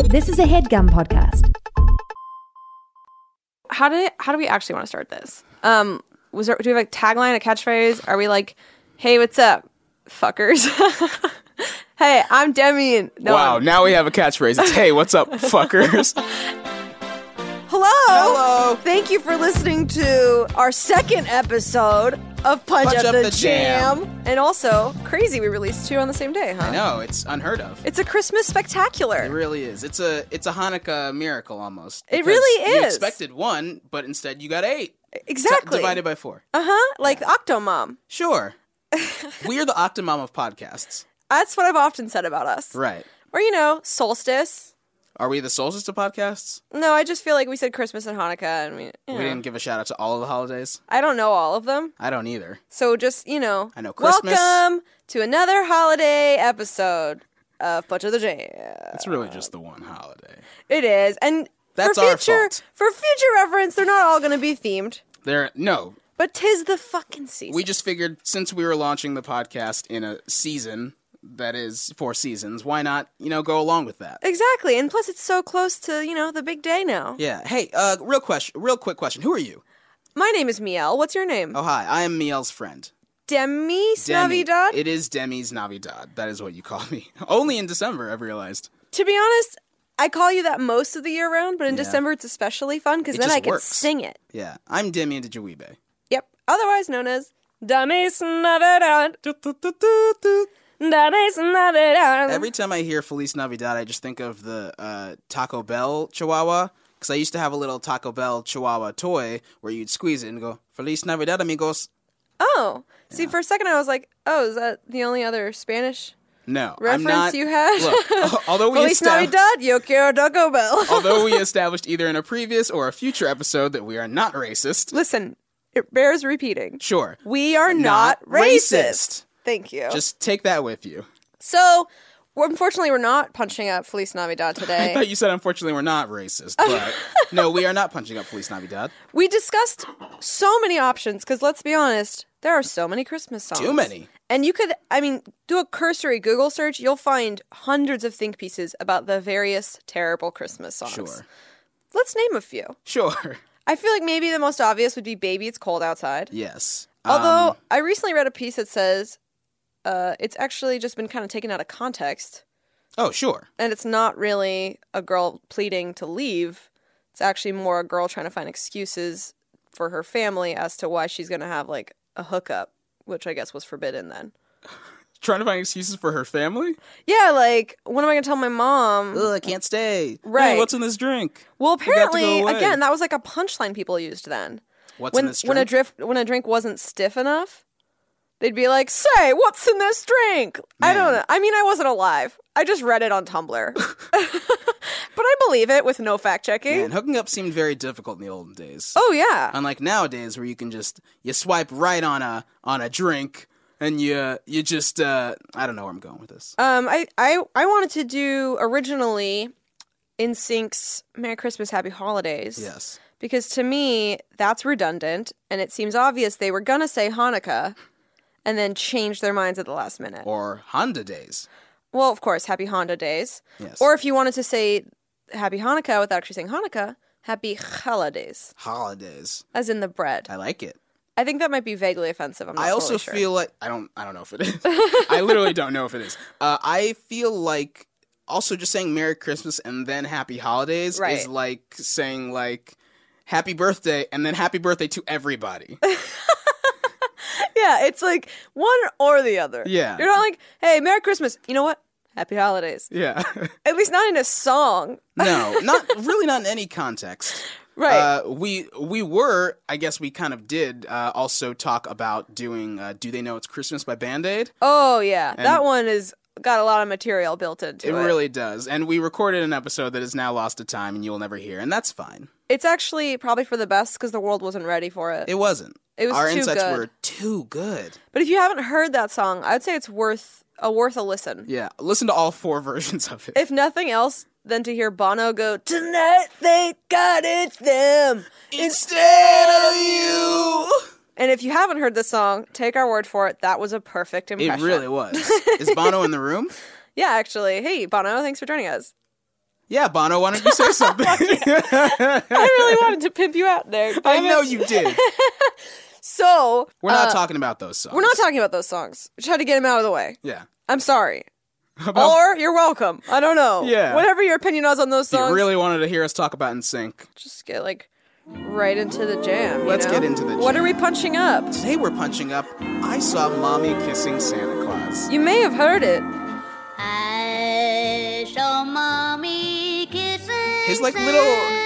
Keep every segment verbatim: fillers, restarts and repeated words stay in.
This is a HeadGum podcast. How did how do we actually want to start this? Um, was there, do we have a tagline, a catchphrase? Are we like, hey, what's up, fuckers? Hey, I'm Demi. No, wow, I'm- now we have a catchphrase. It's, hey, what's up, fuckers? Hello. Hello. Thank you for listening to our second episode of Punch, Punch Up, Up the, the Jam. Jam. And also, crazy, we released two on the same day, huh? I know, it's unheard of. It's a Christmas spectacular. It really is. It's a it's a Hanukkah miracle almost. It because really You is. expected one, but instead you got eight. Exactly. D- divided by four. Uh-huh, like the Octomom. Sure. We're the Octomom of podcasts. That's what I've often said about us. Right. Or, you know, solstice. Are we the solstice of podcasts? No, I just feel like we said Christmas and Hanukkah, and we, you know, We didn't give a shout out to all of the holidays. I don't know all of them. I don't either. So just, you know, I know Christmas. welcome to another holiday episode of Punch of the Jam. It's really just the one holiday. It is. And That's for our future, fault. For future reference, they're not all going to be themed, There, no. but 'tis the fucking season. We just figured since we were launching the podcast in a season that is four seasons, why not, you know, go along with that? Exactly. And plus, it's so close to, you know, the big day now. Yeah. Hey, uh, real question, real quick question. Who are you? My name is Miel. What's your name? Oh, hi. I am Miel's friend. Demi Demi. Navidad? It is Demi's Navidad. That is what you call me. Only in December, I've realized. To be honest, I call you that most of the year round, but in Yeah. December it's especially fun because It then just I can works. sing it. Yeah. I'm Demi and Jawibe. Yep. Otherwise known as Demi's Navidad. Demi's Navidad. Every time I hear Feliz Navidad, I just think of the uh, Taco Bell Chihuahua. Because I used to have a little Taco Bell Chihuahua toy where you'd squeeze it and go, Feliz Navidad, amigos. Oh. See, for a second I was like, oh, is that the only other Spanish No, I'm reference not. you had? Look, although we Feliz estab- Navidad, yo quiero Taco Bell. although we established either in a previous or a future episode that we are not racist, Listen, it bears repeating. sure, We are not, not racist. racist. Thank you. just take that with you. So, we're, unfortunately, we're not punching up Feliz Navidad I today. thought you said, unfortunately, we're not racist, but no, we are not punching up Feliz Navidad. We discussed so many options because, let's be honest, there are so many Christmas songs. Too many. And you could, I mean, do a cursory Google search, you'll find hundreds of think pieces about the various terrible Christmas songs. Sure. Let's name a few. Sure. I feel like maybe the most obvious would be Baby It's Cold Outside. Yes. Although, Um, I recently read a piece that says uh, it's actually just been kind of taken out of context. oh, sure. And it's not really a girl pleading to leave. It's actually more a girl trying to find excuses for her family as to why she's going to have, like, a hookup, which I guess was forbidden then. Trying to find excuses for her family? Yeah, like, when am I going to tell my mom? Ugh, I can't stay. Right. Hey, what's in this drink? Well, got to go apparently, away. again, that was like a punchline people used then. What's when in this drink? when a drift when a drink wasn't stiff enough, they'd be like, "Say, what's in this drink?" I don't Man. know. I mean, I wasn't alive. I just read it on Tumblr. But I believe it with no fact checking. Man, hooking up seemed very difficult in the olden days. Oh yeah. Unlike nowadays, where you can just you swipe right on a on a drink and you you just uh, I don't know where I'm going with this. Um, I, I, I wanted to do originally N Sync's Merry Christmas, Happy Holidays. Yes. Because to me, that's redundant, and it seems obvious they were going to say Hanukkah and then change their minds at the last minute. Or Honda Days. Well, of course, Happy Honda Days. Yes. Or if you wanted to say Happy Hanukkah without actually saying Hanukkah, Happy Holidays, Holidays. as in the bread. I like it. I think that might be vaguely offensive. I'm not I also totally sure. feel like I don't I don't know if it is. I literally don't know if it is. Uh, I feel like also just saying Merry Christmas and then Happy Holidays Right. is like saying like Happy Birthday and then Happy Birthday to everybody. Yeah, it's like one or the other. Yeah. You're not like, hey, Merry Christmas. You know what? Happy Holidays. Yeah. At least not in a song. No, not really not in any context. Right. Uh, we we were, I guess we kind of did uh, also talk about doing uh, Do They Know It's Christmas by Band-Aid. Oh, yeah. And- that one is got a lot of material built into It it. really does. And we recorded an episode that is now lost to time and you will never hear, and that's fine. It's actually probably for the best because the world wasn't ready for it. It wasn't. It was Our too insights good. were too good. But if you haven't heard that song, I'd say it's worth a worth a listen. Yeah, listen to all four versions of it. If nothing else, than to hear Bono go, "Tonight, thank God it's them Instead of you. And if you haven't heard the song, take our word for it. That was a perfect impression. It really was. Is Bono in the room? Yeah, actually. Hey, Bono, thanks for joining us. Yeah, Bono, why don't you say something? I really wanted to pimp you out there. I damn know it. you did. So We're not uh, talking about those songs. We're not talking about those songs. We tried to get them out of the way. Yeah. I'm sorry. About- Or you're welcome. I don't know. Yeah. Whatever your opinion was on those If songs, you really wanted to hear us talk about N Sync. just get like right into the jam. you Let's know? get into the What jam. are we punching up? Today we're punching up I Saw Mommy Kissing Santa Claus. You may have heard it. I saw mommy kissing His like little...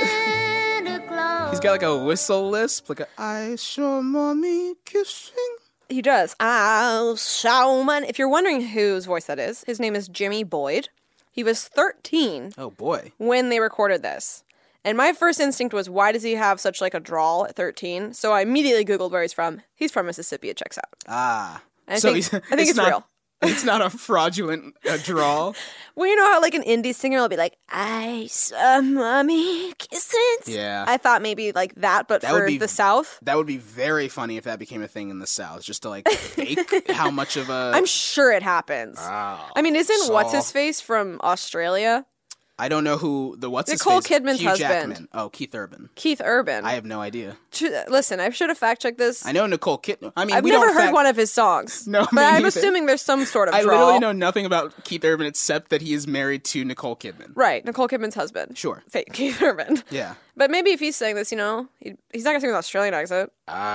Santa Claus. He's got like a whistle lisp. Like a, I saw Mommy kissing... He does. I'll show man. If you're wondering whose voice that is, his name is Jimmy Boyd. He was thirteen Oh boy. when they recorded this. And my first instinct was, why does he have such like a drawl at thirteen? So I immediately Googled where he's from. He's from Mississippi. It checks out. Ah. I so think- he's, I think it's not, real. It's not a fraudulent uh, drawl. Well, you know how like an indie singer will be like, I saw mommy kissing. Yeah. I thought maybe like that, but That for would be- the South. That would be very funny if that became a thing in the South, just to like fake how much of a... I'm sure it happens. Ah, I mean, isn't so- what's his face from Australia? I don't know who the what's Nicole his face? Kidman's Hugh husband. Jackman. Oh, Keith Urban. Keith Urban. I have no idea. Tr- Listen, I should have fact checked this. I know Nicole Kidman. I mean, I've we never don't heard fact- one of his songs. No, but me I'm neither. assuming there's some sort of I drawl. literally know nothing about Keith Urban except that he is married to Nicole Kidman. Right, Nicole Kidman's husband. Sure. Fake Keith Urban. Yeah. But maybe if he's saying this, you know, he, he's not gonna sing with an Australian accent.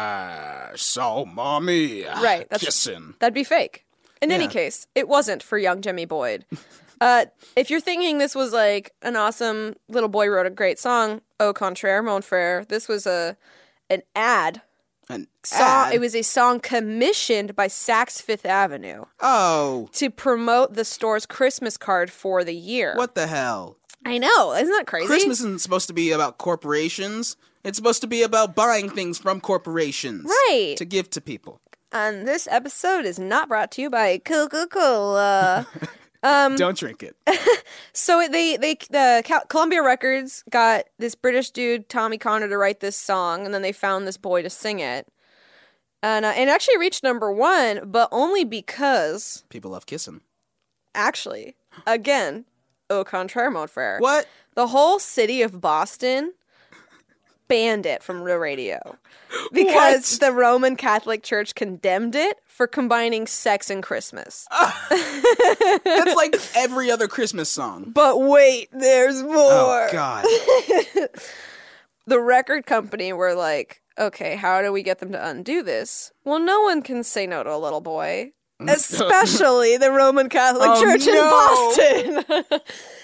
I saw mommy Right, that's- kissing. That'd be fake. In any Yeah. case, it wasn't for young Jimmy Boyd. uh, if you're thinking this was like an awesome little boy wrote a great song, au contraire, mon frère, this was a an ad. An Song, ad? It was a song commissioned by Saks Fifth Avenue Oh, to promote the store's Christmas card for the year. what the hell? I know, isn't that crazy? Christmas isn't supposed to be about corporations. It's supposed to be about buying things from corporations. Right. To give to people. And this episode is not brought to you by Coca-Cola. Um, Don't drink it. So they they the Cal- Columbia Records got this British dude Tommy Connor to write this song, and then they found this boy to sing it, and uh, it actually reached number one, but only because People love kissing. actually, again, au contraire, mon frère, What? the whole city of Boston banned it from the radio because What? the Roman Catholic Church condemned it for combining sex and Christmas. That's like every other Christmas song. But wait, there's more. Oh, God. The record company were like, okay, how do we get them to undo this? Well, no one can say no to a little boy, especially the Roman Catholic Oh, Church no. in Boston.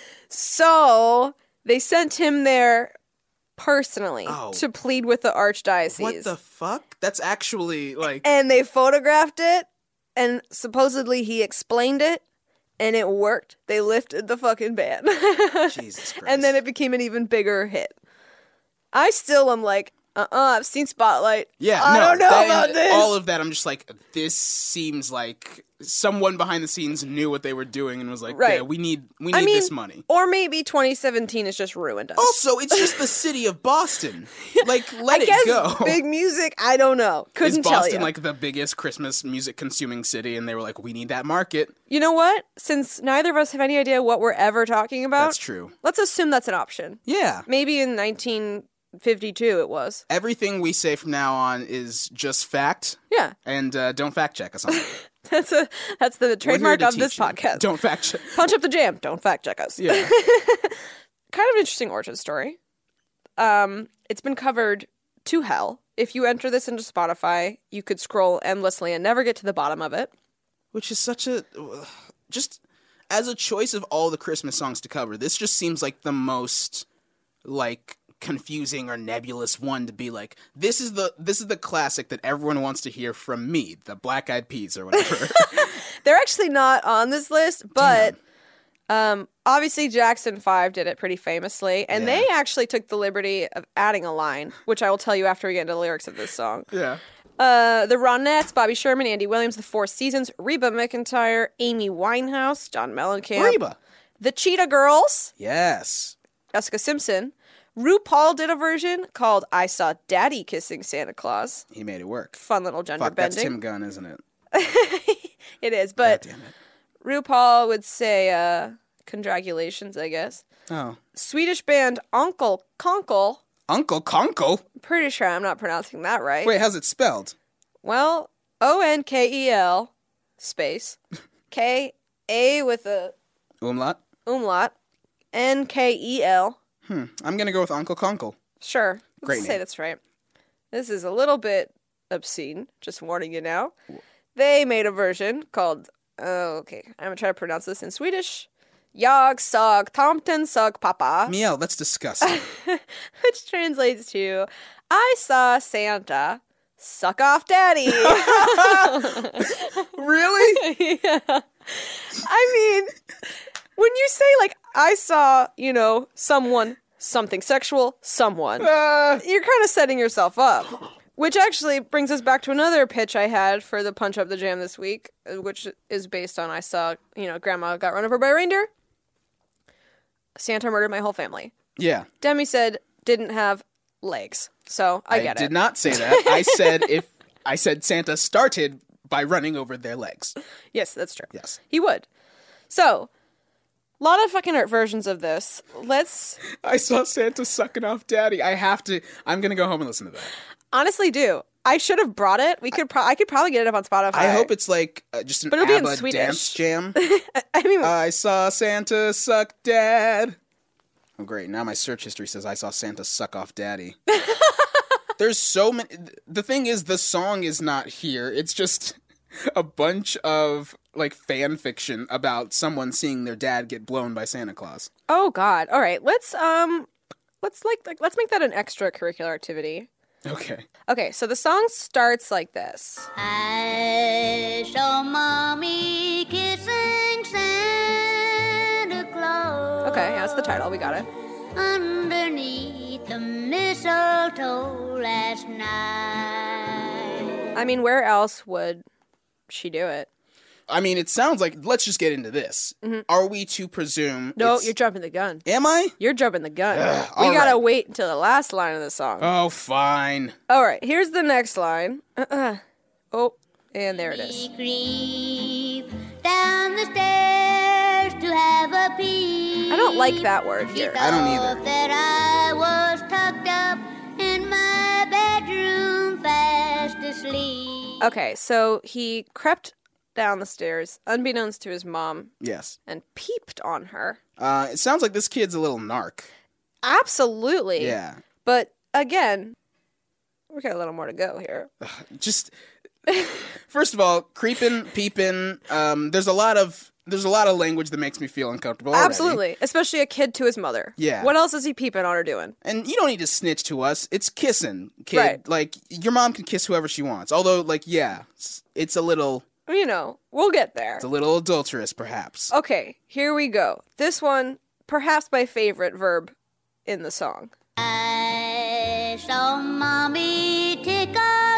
So they sent him there personally Oh. to plead with the archdiocese. What the fuck? That's actually like... And they photographed it, and supposedly he explained it, and it worked. They lifted the fucking ban. Jesus Christ. And then it became an even bigger hit. I still am like, uh-uh, I've seen Spotlight. Yeah, I no, don't know that- about this. All of that, I'm just like, this seems like someone behind the scenes knew what they were doing and was like, Right. yeah, we need we need I mean, this money. or maybe twenty seventeen has just ruined us. Also, it's just the city of Boston. Like, let I it guess go. big music, I don't know. Is Couldn't tell Boston you. like the biggest Christmas music consuming city? And they were like, we need that market. You know what? Since neither of us have any idea what we're ever talking about, That's true. let's assume that's an option. Yeah. Maybe in nineteen fifty-two it was. Everything we say from now on is just fact. Yeah. And uh, don't fact check us on it. That's a that's the We're here trademark to of this teach you. podcast. Don't fact check. Punch up the jam. Don't fact check us. Yeah. Kind of interesting origin story. Um, it's been covered to hell. If you enter this into Spotify, you could scroll endlessly and never get to the bottom of it. Which is such a... Just as a choice of all the Christmas songs to cover, this just seems like the most, like, confusing or nebulous one to be like, this is the this is the classic that everyone wants to hear from me, the Black Eyed Peas or whatever. They're actually not on this list, but um, obviously Jackson five did it pretty famously, and Yeah. they actually took the liberty of adding a line, which I will tell you after we get into the lyrics of this song. Yeah. Uh, the Ronettes, Bobby Sherman, Andy Williams, The Four Seasons, Reba McEntire, Amy Winehouse, John Mellencamp, Reba. The Cheetah Girls, Yes. Jessica Simpson. RuPaul did a version called I Saw Daddy Kissing Santa Claus. He made it work. Fun little gender Fuck, that's bending. Tim Gunn, isn't it? It is, but God damn it. RuPaul would say, uh, Congratulations, I guess. Oh. Swedish band Onkel Konkel. Uncle Konkel? Pretty sure I'm not pronouncing that right. Wait, how's it spelled? Well, O N K E L space K A with a Umlaut? umlaut N K E L. Hmm. I'm going to go with Uncle Konkel. Sure. Let's Great say name. that's right. This is a little bit obscene, just warning you now. They made a version called, oh, okay, I'm going to try to pronounce this in Swedish. Jag såg tomten såg pappa, Miel, that's disgusting. which translates to, I saw Santa suck off daddy. Really? Yeah. I mean, when you say, like, I saw, you know, someone, something sexual, someone, Uh, you're kind of setting yourself up. Which actually brings us back to another pitch I had for the Punch Up the Jam this week, uh, which is based on I saw, you know, Grandma got run over by a reindeer. Santa murdered my whole family. yeah. Demi said didn't have legs, so I get did it. not say that. I said if I said Santa started by running over their legs. Yes, that's true. Yes. He would. So, a lot of fucking art versions of this. Let's I saw Santa sucking off daddy. I have to I'm going to go home and listen to that. honestly do. I should have brought it. We could. Pro- I could probably get it up on Spotify. I hope it's like uh, just an But it'll be in ABBA Swedish. dance jam. I mean, I saw Santa suck dad. Oh, great. Now my search history says I saw Santa suck off daddy. There's so many. The thing is, the song is not here. It's just a bunch of, like, fan fiction about someone seeing their dad get blown by Santa Claus. oh God. All right. Let's um, let's like, like let's make that an extracurricular activity. Okay. Okay. So the song starts like this. I saw Mommy kissing Santa Claus. Okay. Yeah, that's the title. We got it. Underneath the mistletoe last night. I mean, where else would she do it? I mean, it sounds like, let's just get into this. Are we to presume... Mm-hmm. No, it's- you're jumping the gun. Am I? You're jumping the gun. Ugh, we all gotta right. wait until the last line of the song. Oh, fine. All right. Here's the next line. Uh-uh. Oh, and there it is. We creep down the stairs to have a peep. I don't like that word here. I don't either. Thought that I was tucked up in my bedroom fast asleep. Okay, so he crept down the stairs, unbeknownst to his mom, Yes. and peeped on her. Uh, it sounds like this kid's a little narc. Absolutely. Yeah. But again, we got a little more to go here. Just first of all, creeping, peeping. Um, there's a lot of there's a lot of language that makes me feel uncomfortable. already. Absolutely. Especially a kid to his mother. Yeah. What else is he peeping on her doing? And you don't need to snitch to us. It's kissing, kid. Right. Like your mom can kiss whoever she wants. Although, like, yeah, it's, it's a little You know, we'll get there. it's a little adulterous, perhaps. Okay, here we go. This one, perhaps my favorite verb in the song. I saw Mommy tickle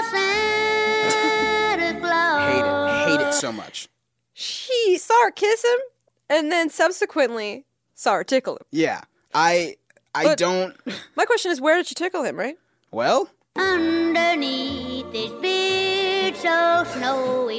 Santa Claus. Hate it. Hate it so much. She saw her kiss him, and then subsequently saw her tickle him. Yeah. I I But- don't. My question is, where did she tickle him, right? Well, Underneath his beard so snowy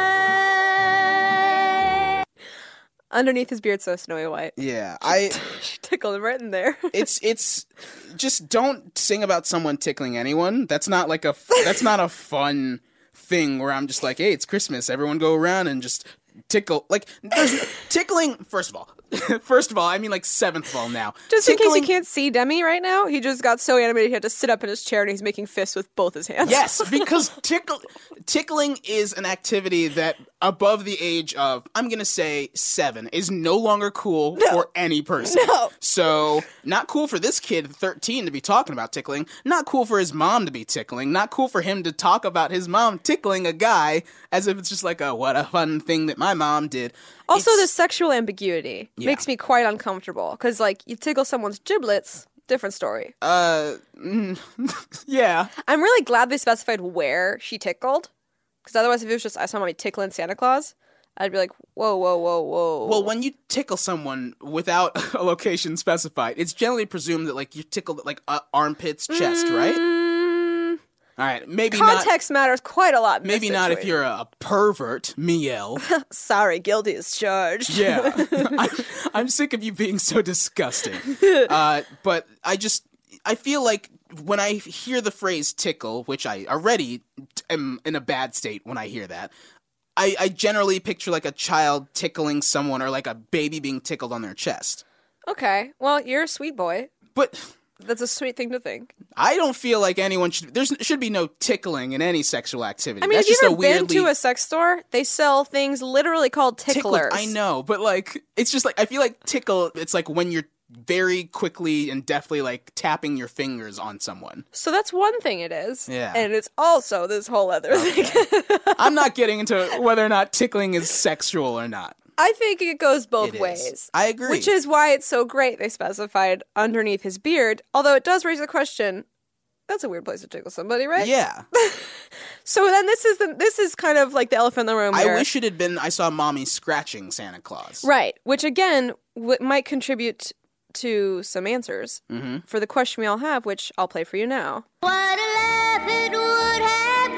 white. Underneath his beard so snowy white. yeah. I. She tickled him right in there. It's it's just don't sing about someone tickling anyone. That's not like a f- that's not a fun thing where I'm just like, hey, it's Christmas. Everyone go around and just tickle. Like there's tickling. First of all, first of all, I mean like seventh of all now. Just in case Tickling- you can't see Demi right now, he just got so animated he had to sit up in his chair and he's making fists with both his hands. Yes, because tickle tickling is an activity that above the age of, I'm gonna say seven, is no longer cool for any person. No. So not cool for this kid thirteen to be talking about tickling. Not cool for his mom to be tickling. Not cool for him to talk about his mom tickling a guy as if it's just like a what a fun thing that my mom did. Also, It's- the sexual ambiguity Yeah. makes me quite uncomfortable because, like, you tickle someone's giblets, different story. uh mm, yeah. I'm really glad they specified where she tickled because otherwise, if it was just I saw mommy tickling Santa Claus, I'd be like, whoa, whoa, whoa, whoa. Well, when you tickle someone without a location specified, it's generally presumed that like you tickled like uh, armpits, chest, right? Mm, All right, maybe not. Context matters quite a lot. In Maybe this not if situation. you're a pervert, Miel. Sorry, guilty as charged. Yeah, I, I'm sick of you being so disgusting. Uh, but I just, I feel like when I hear the phrase tickle, which I already am in a bad state when I hear that, I, I generally picture like a child tickling someone or like a baby being tickled on their chest. Okay, well, you're a sweet boy. But That's a sweet thing to think. I don't feel like anyone should. There should be no tickling in any sexual activity. I mean, That's have you just ever a weirdly been to a sex store? They sell things literally called tickle- ticklers. I know, but like it's just like I feel like tickle. It's like when you're very quickly and deftly like tapping your fingers on someone. So that's one thing it is. Yeah. And it's also this whole other thing. I'm not getting into whether or not tickling is sexual or not. I think it goes both It is. ways. I agree. Which is why it's so great they specified underneath his beard. Although it does raise the question, that's a weird place to tickle somebody, right? Yeah. So then this is the this is kind of like the elephant in the room I here. wish it had been I saw mommy scratching Santa Claus. Right. Which again w- might contribute to some answers Mm-hmm. for the question we all have, which I'll play for you now. What a laugh it would have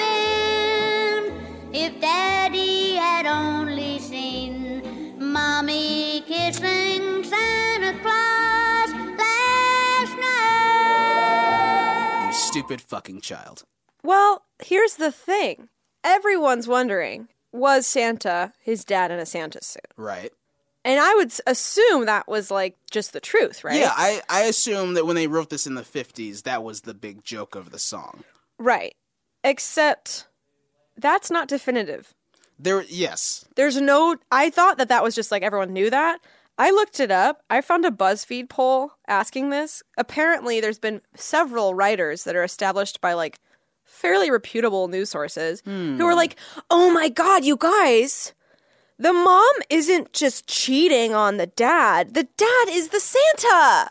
been if Daddy had only seen Mommy kissing Santa Claus last night. You stupid fucking child. Well, here's the thing. Everyone's wondering, was Santa his dad in a Santa suit? Right. And I would s- assume that was like just the truth, right? Yeah, I, I assume that when they wrote this in the fifties, that was the big joke of the song. Right. Except that's not definitive. There, yes. There's no, I thought that that was just like everyone knew that. I looked it up. I found a BuzzFeed poll asking this. Apparently, there's been several writers that are established by like fairly reputable news sources who are like, oh my God, you guys, the mom isn't just cheating on the dad. The dad is the Santa.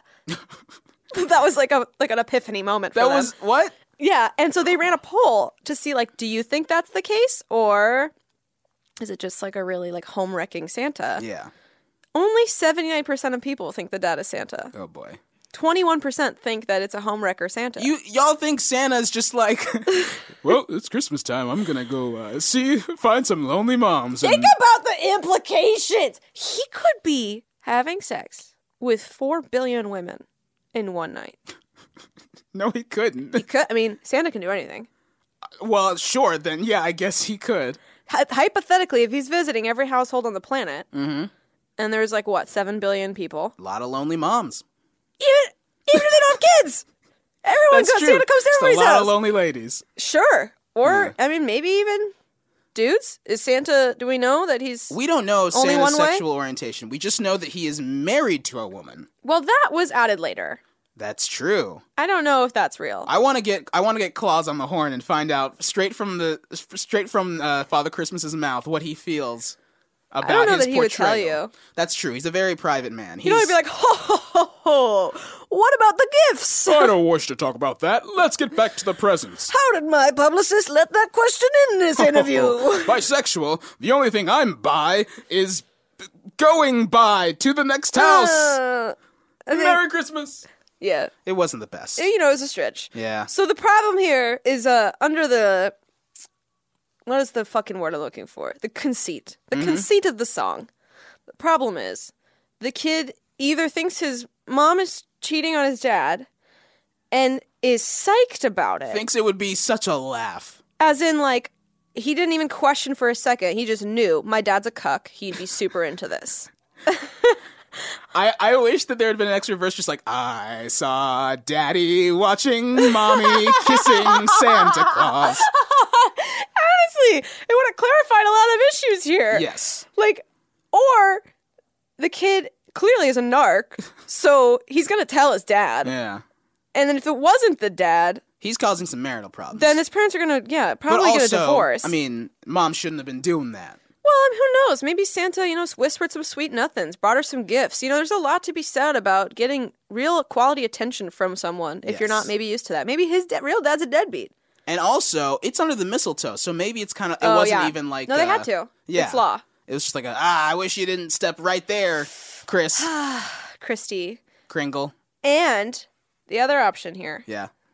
That was like a like an epiphany moment for That them. was, what? Yeah, and so they ran a poll to see like, do you think that's the case, or is it just like a really like home wrecking Santa? Yeah. Only seventy-nine percent of people think the dad is Santa. Oh boy. twenty-one percent think that it's a home wrecker Santa. You y'all think Santa's just like, well, it's Christmas time. I'm gonna go uh, see, find some lonely moms. And... Think about the implications. He could be having sex with four billion women in one night. No, he couldn't. He could. I mean, Santa can do anything. Well, sure, then, yeah, I guess he could. Hy- hypothetically, if he's visiting every household on the planet, Mm-hmm. and there's like what seven billion people, A lot of lonely moms. even even if they don't have kids, everyone That's goes. true. Santa comes to Just everybody's a lot house. of lonely ladies. Sure. Or, Yeah. I mean, maybe even dudes. Is Santa, do we know that he's. We don't know Only Santa's one way? sexual orientation. We just know that he is married to a woman. Well, that was added later. That's true. I don't know if that's real. I want to get I want to get Claus on the horn and find out straight from the straight from uh, Father Christmas's mouth what he feels about I don't know his that he would tell portrayal. you. That's true. He's a very private man. You know, he'd be like, ho, ho, ho, ho. What about the gifts? I don't wish to talk about that. Let's get back to the presents. How did my publicist let that question in this interview? Bisexual. The only thing I'm bi is going by to the next house. Uh, I mean, Merry Christmas. yeah. It wasn't the best. You know, it's a stretch. Yeah. So the problem here is uh under the what is the fucking word I'm looking for? The conceit. The conceit of the song. The problem is the kid either thinks his mom is cheating on his dad and is psyched about it. Thinks it would be such a laugh. As in like he didn't even question for a second. He just knew my dad's a cuck. He'd be super into this. I, I wish that there had been an extra verse just like, I saw daddy watching mommy kissing Santa Claus. Honestly, it would have clarified a lot of issues here. Yes. Like, or the kid clearly is a narc, so he's gonna tell his dad. Yeah. And then if it wasn't the dad, He's causing some marital problems. then his parents are gonna, yeah, but probably also, get a divorce. I mean, mom shouldn't have been doing that. well, I mean, who knows? Maybe Santa, you know, whispered some sweet nothings, brought her some gifts. You know, there's a lot to be said about getting real quality attention from someone if you're Yes. not maybe used to that. Maybe his da- real dad's a deadbeat. And also, it's under the mistletoe, so maybe it's kind of, it Oh, wasn't yeah. even like. No, they uh, had to. Yeah. It's law. It was just like, a, ah, I wish you didn't step right there, Chris Christy. Kringle. And the other option here Yeah.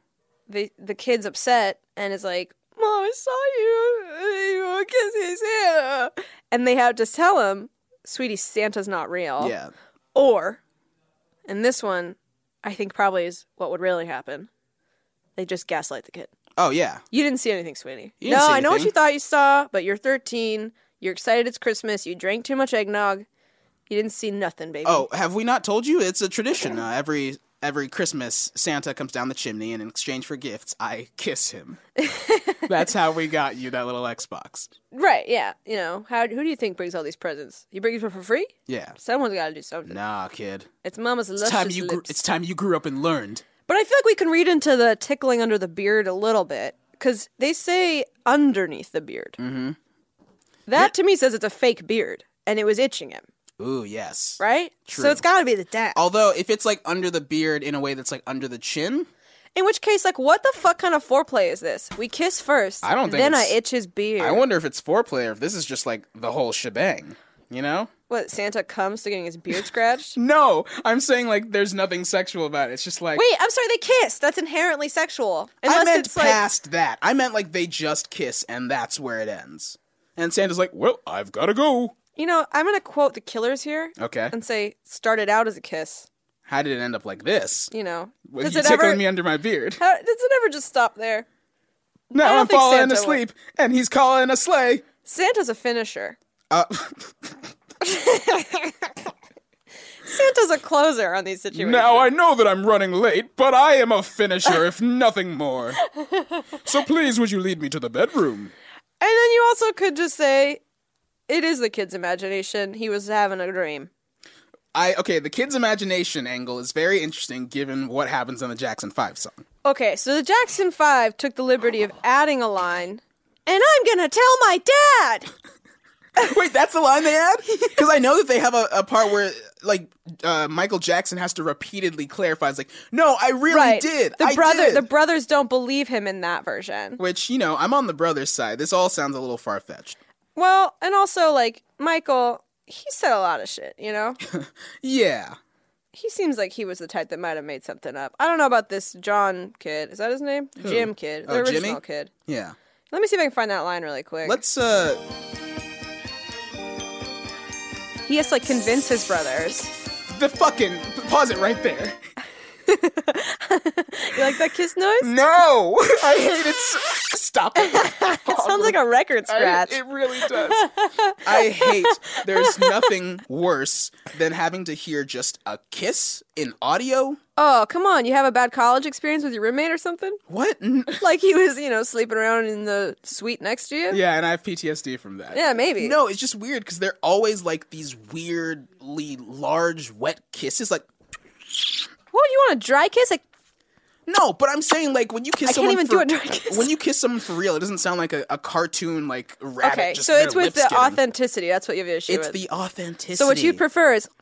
they, the kid's upset and is like, Mom, I saw you. You want to kiss me, Santa. And they have to tell him, sweetie, Santa's not real. Yeah. Or, and this one, I think probably is what would really happen. They just gaslight the kid. Oh, yeah. You didn't see anything, sweetie. You didn't no, see I know what anything. you thought you saw, but you're thirteen. You're excited it's Christmas. You drank too much eggnog. You didn't see nothing, baby. Oh, have we not told you? It's a tradition. Uh, every every Christmas, Santa comes down the chimney, and in exchange for gifts, I kiss him. That's how we got you that little Xbox. Right, yeah. You know, how who do you think brings all these presents? You bring them for free? Yeah. Someone's got to do something. Nah, kid. It's Mama's It's luscious time you. Gr- lips. it's time you grew up and learned. But I feel like we can read into the tickling under the beard a little bit, because they say underneath the beard. Mm-hmm. That, to me, says it's a fake beard, and it was itching him, Ooh, yes. right? True. So it's got to be the dad. Although, if it's like under the beard in a way that's like under the chin, In which case, like, what the fuck kind of foreplay is this? We kiss first, I don't think then I it's- itch his beard. I wonder if it's foreplay or if this is just like the whole shebang. You know? What, Santa comes to getting his beard scratched? No, I'm saying like there's nothing sexual about it. It's just like Wait, I'm sorry, they kiss. That's inherently sexual. Unless I meant it's like, past that. I meant like they just kiss and that's where it ends. And Santa's like, well, I've got to go. you know, I'm going to quote the Killers here Okay. and say, started out as a kiss, How did it end up like this? you know. With Does you it tickling ever, me under my beard. how, does it ever just stop there? Now don't I'm think falling Santa asleep and he's calling a sleigh. Santa's a finisher. Uh, Santa's a closer on these situations. now I know that I'm running late, but I am a finisher if nothing more. So please would you lead me to the bedroom? And then you also could just say, it is the kid's imagination. He was having a dream. I okay, the kid's imagination angle is very interesting given what happens in the Jackson five song. Okay, so the Jackson five took the liberty of adding a line, and I'm gonna tell my dad! Wait, that's the line they add? Because I know that they have a, a part where, like, uh, Michael Jackson has to repeatedly clarify. It's like, no, I really Right. did. The I brother, did. the brothers don't believe him in that version. Which, you know, I'm on the brother's side. This all sounds a little far-fetched. Well, and also, like, Michael, he said a lot of shit, you know? Yeah. He seems like he was the type that might have made something up. I don't know about this John kid. Is that his name? Jim kid. The Oh, original Jimmy? kid. Yeah. Let me see if I can find that line really quick. Let's, uh... He has to, like, convince his brothers. The fucking... Pause it right there. You like that kiss noise? No! I hate it. so- Stop it. It sounds like a record I- scratch. it really does. I hate. There's nothing worse than having to hear just a kiss in audio. Oh, come on. You have a bad college experience with your roommate or something? What? N- Like he was, you know, sleeping around in the suite next to you? Yeah, and I have P T S D from that. Yeah, maybe. No, it's just weird because they're always like these weirdly large, wet kisses. Like, What, you want a dry kiss? Like, no, but I'm saying like when you kiss I can't someone even for, do a dry kiss. when you kiss someone for real, it doesn't sound like a, a cartoon like rabbit. okay, just so their it's with lips the getting- authenticity. That's what you have an issue It's with. the authenticity. So what you'd prefer is,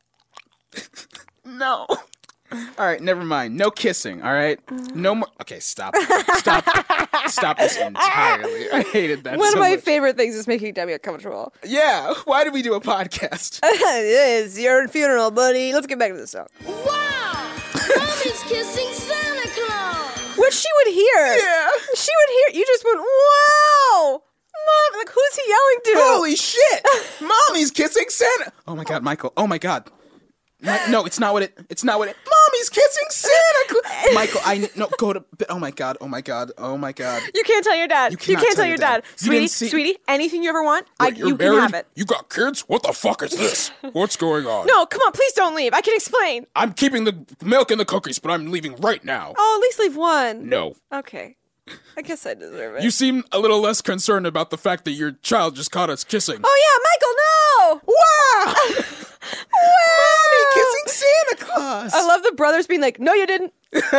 No. All right, never mind. No kissing. All right, no more. Okay, stop. Stop. Stop this entirely. I hated that. one so of my much. favorite things is making Debbie uncomfortable. Yeah. Why did we do a podcast? It's your funeral, buddy. Let's get back to the song. Wow! Mommy's kissing Santa Claus! Which she would hear. Yeah. She would hear. You just went, wow! Mom, like, who's he yelling to? Holy shit! Mommy's kissing Santa. Oh my god, Michael. Oh my god. Mi- no, it's not what it. It's not what it. Mommy's kissing Santa Claus. Michael, I kn- no go to. bed. Oh my god. Oh my god. Oh my god. You can't tell your dad. You You, cannot can't tell tell your your dad. dad. You Sweetie, didn't see- sweetie, anything you ever want, I, What, you're you can married? have it. You got kids? What the fuck is this? What's going on? No, come on, please don't leave. I can explain. I'm keeping the milk and the cookies, but I'm leaving right now. Oh, at least leave one. No. Okay. I guess I deserve it. You seem a little less concerned about the fact that your child just caught us kissing. Oh, yeah, Michael, no! Wow! Wow! Mommy kissing Santa Claus! I love the brothers being like, no, you didn't.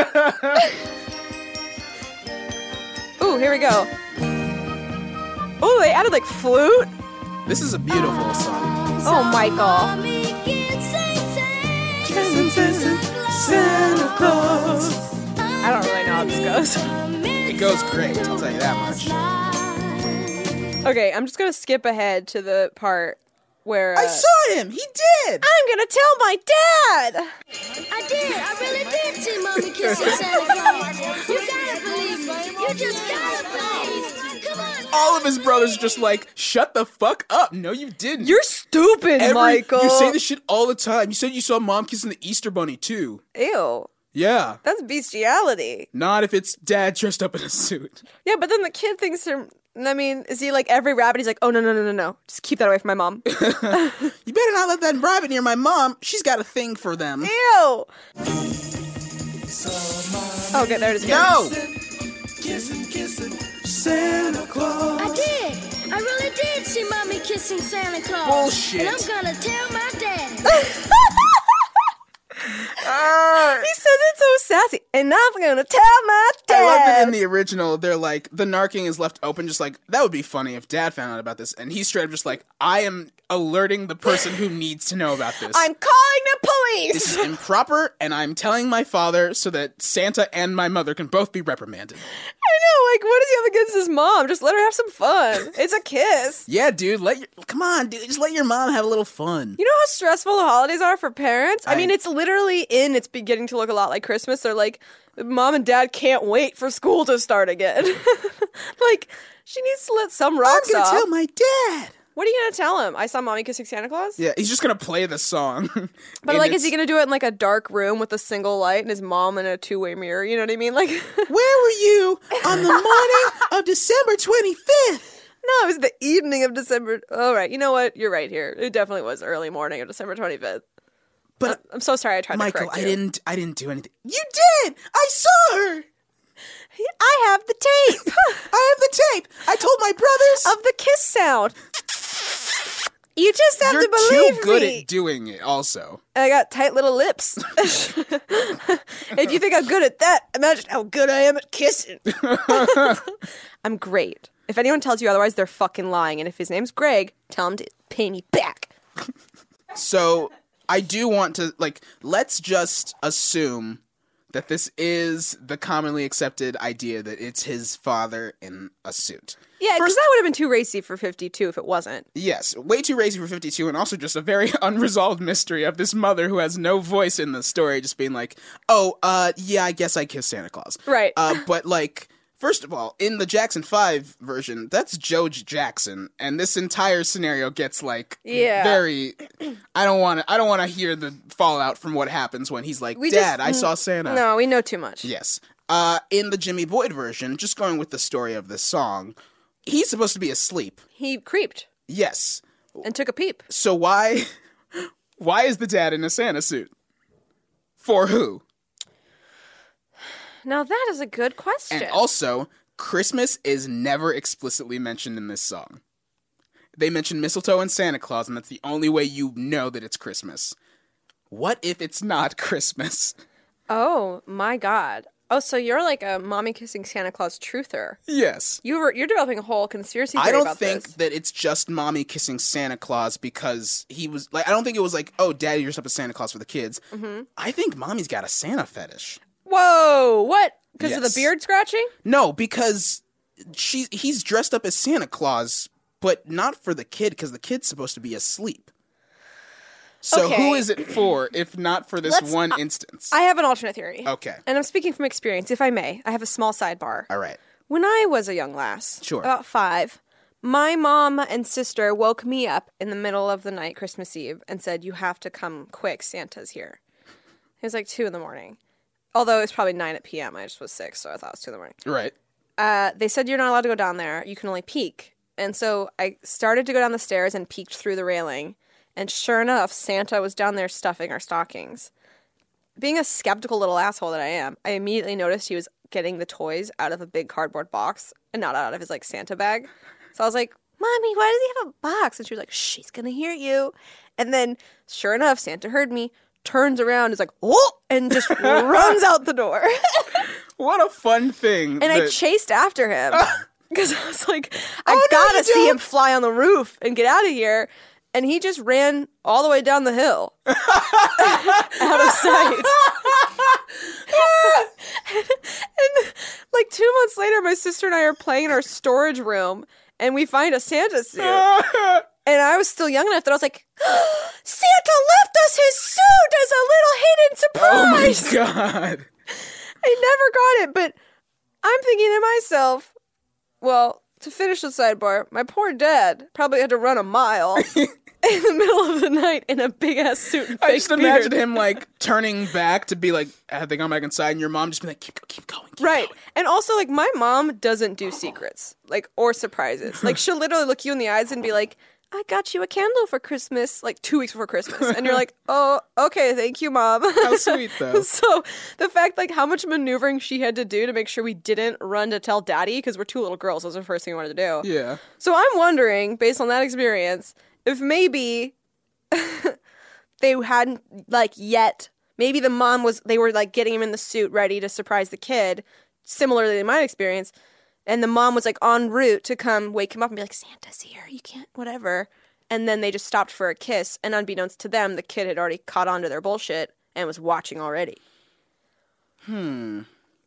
Ooh, here we go. Ooh, they added like flute. This is a beautiful song. Oh, Michael. Mommy kissing Santa Claus! I don't really know how this goes. It goes great, I'll tell you that much. Okay, I'm just gonna skip ahead to the part where uh, I saw him! He did! I'm gonna tell my dad. I did, I really did see Mommy kissing Santa Claus. You gotta all of his brothers are just like, shut the fuck up. No, you didn't. You're stupid, Every, Michael. You say this shit all the time. You said you saw mom kissing the Easter Bunny, too. Ew. Yeah. That's bestiality. Not if it's dad dressed up in a suit. Yeah, but then the kid thinks they're... I mean, is he like every rabbit? He's like, oh, no, no, no, no, no. Just keep that away from my mom. You better not let that rabbit near my mom. She's got a thing for them. Ew. Oh, good. There it is again. No! Kissing, kissing Santa Claus. I did. I really did see Mommy kissing Santa Claus. Bullshit. And I'm gonna tell my daddy. Uh, He says it so sassy. And I'm going to tell my dad. I love that in the original, they're like, the narking is left open, just like, that would be funny if dad found out about this. And he's straight up just like, I am alerting the person who needs to know about this. I'm calling the police. This is improper, and I'm telling my father so that Santa and my mother can both be reprimanded. I know. Like, what does he have against his mom? Just let her have some fun. It's a kiss. Yeah, dude, let your, come on, dude, just let your mom have a little fun. You know how stressful the holidays are for parents? I, I- mean, it's literally in, it's beginning to look a lot like Christmas. They're like, mom and dad can't wait for school to start again. Like, she needs to let some I'm rocks gonna off. tell my dad. What are you going to tell him? I saw mommy kissing Santa Claus? Yeah, he's just gonna play the song. But, And like, is it's- he going to do it in, like, a dark room with a single light and his mom in a two-way mirror? You know what I mean? Like, Where were you on the morning of December twenty-fifth? no, it was the evening of December. All right, you know what? You're right here. It definitely was early morning of December twenty-fifth. But I'm so sorry I tried Michael, to correct I you. didn't. I didn't do anything. You did. I saw her. I have the tape I have the tape. I told my brothers. of the kiss sound. You just have You're to believe too good me. at doing it. Also, I got tight little lips. If you think I'm good at that, imagine how good I am at kissing. I'm great. If anyone tells you otherwise, they're fucking lying. And if his name's Greg, tell him to pay me back. so I do want to like. Let's just assume that this is the commonly accepted idea that it's his father in a suit. Yeah, because First- that would have been too racy for fifty-two if it wasn't. Yes, way too racy for fifty-two, and also just a very unresolved mystery of this mother who has no voice in the story, just being like, oh, uh, yeah, I guess I kissed Santa Claus. Right. Uh, but, like, first of all, in the Jackson five version, that's Joe Jackson, and this entire scenario gets, like, Yeah. very... I don't want to I don't want to hear the fallout from what happens when he's like, We Dad, just- I saw Santa. No, we know too much. Yes. Uh, in the Jimmy Boyd version, just going with the story of this song, he's supposed to be asleep. He creeped Yes. and took a peep. So why why is the dad in a Santa suit? For who? Now that is a good question. And also, Christmas is never explicitly mentioned in this song. They mention mistletoe and Santa Claus, and that's the only way you know that it's Christmas. What if it's not Christmas? Oh my god. Oh, so you're like a mommy kissing Santa Claus truther. Yes. You were, you're developing a whole conspiracy theory I don't about think this. that it's just mommy kissing Santa Claus because he was like, I don't think it was like, oh, daddy dressed up as Santa Claus for the kids. Mm-hmm. I think mommy's got a Santa fetish. Whoa, what? Because of the Yes. beard scratching? No, because she he's dressed up as Santa Claus, but not for the kid because the kid's supposed to be asleep. So Okay. who is it for if not for this Let's- one instance? I have an alternate theory. Okay. And I'm speaking from experience, if I may. I have a small sidebar. All right. When I was a young lass, Sure. about five, my mom and sister woke me up in the middle of the night, Christmas Eve, and said, you have to come quick, Santa's here. It was like two in the morning. Although it was probably nine at p m. I just was six, so I thought it was two in the morning. Right. Uh, they said you're not allowed to go down there. You can only peek. And so I started to go down the stairs and peeked through the railing. And sure enough, Santa was down there stuffing our stockings. Being a skeptical little asshole that I am, I immediately noticed he was getting the toys out of a big cardboard box and not out of his like Santa bag. So I was like, Mommy, why does he have a box? And she was like, she's going to hear you. And then sure enough, Santa heard me, turns around, is like, oh, and just runs out the door. What a fun thing. And I that- chased after him because I was like, I Oh, no, gotta you see don't. him fly on the roof and get out of here. And he just ran all the way down the hill out of sight. and, and like two months later, my sister and I are playing in our storage room and we find a Santa suit. And I was still young enough that I was like, Santa left us his suit as a little hidden Oh surprise. my god. I never got it, but I'm thinking to myself, well, to finish the sidebar, my poor dad probably had to run a mile in the middle of the night in a big ass suit and fake I just beard. imagine him like turning back to be like, have they gone back inside? And your mom just be like, keep, keep going, keep Right. going. And also, like, my mom doesn't do secrets, like, or surprises. Like, she'll literally look you in the eyes and be like, I got you a candle for Christmas, like, two weeks before Christmas. And you're like, oh, okay, thank you, Mom. How sweet, though. So, the fact, like, how much maneuvering she had to do to make sure we didn't run to tell Daddy, because we're two little girls, that was the first thing we wanted to do. Yeah. So, I'm wondering, based on that experience, if maybe they hadn't, like, yet... Maybe the mom was, they were like getting him in the suit ready to surprise the kid, similarly to my experience. And the mom was like en route to come wake him up and be like, Santa's here, you can't, whatever. And then they just stopped for a kiss. And unbeknownst to them, the kid had already caught on to their bullshit and was watching already. Hmm.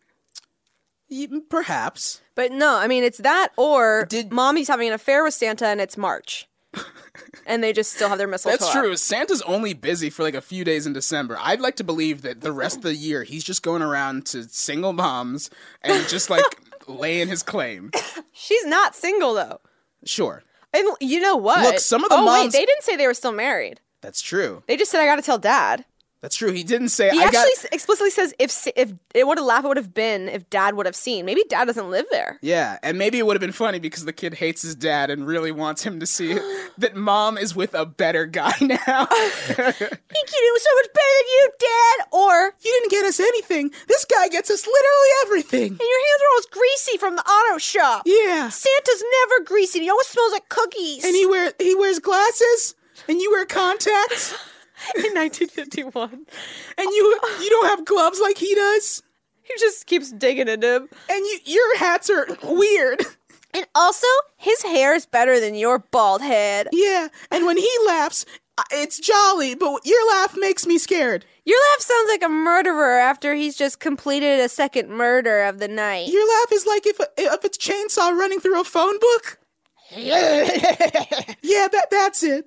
Ye- Perhaps. But no, I mean, it's that or Did- mommy's having an affair with Santa and it's March. And they just still have their mistletoe That's up. true. Santa's only busy for like a few days in December. I'd like to believe that the rest of the year he's just going around to single moms and just like laying his claim. She's not single, though. Sure. And you know what? Look, some of the oh, moms- wait, they didn't say they were still married. That's true. They just said, I gotta tell Dad. That's true. He didn't say He I actually got s explicitly says if s- if it would have laughed, it would have been if Dad would have seen. Maybe Dad doesn't live there. Yeah, and maybe it would have been funny because the kid hates his dad and really wants him to see that mom is with a better guy now. He can do so much better than you, Dad. Or You didn't get us anything. This guy gets us literally everything. and your hands are always greasy from the auto shop. Yeah. Santa's never greasy. He always smells like cookies. And he wear he wears glasses and you wear contacts in nineteen fifty-one, and you you don't have gloves like he does. he just keeps digging into him. And you your hats are weird. And also, his hair is better than your bald head. Yeah, and when he laughs, uh, it's jolly, but your laugh makes me scared. Your laugh sounds like a murderer after he's just completed a second murder of the night. Your laugh is like if a, if it's chainsaw running through a phone book. Yeah, that that's it.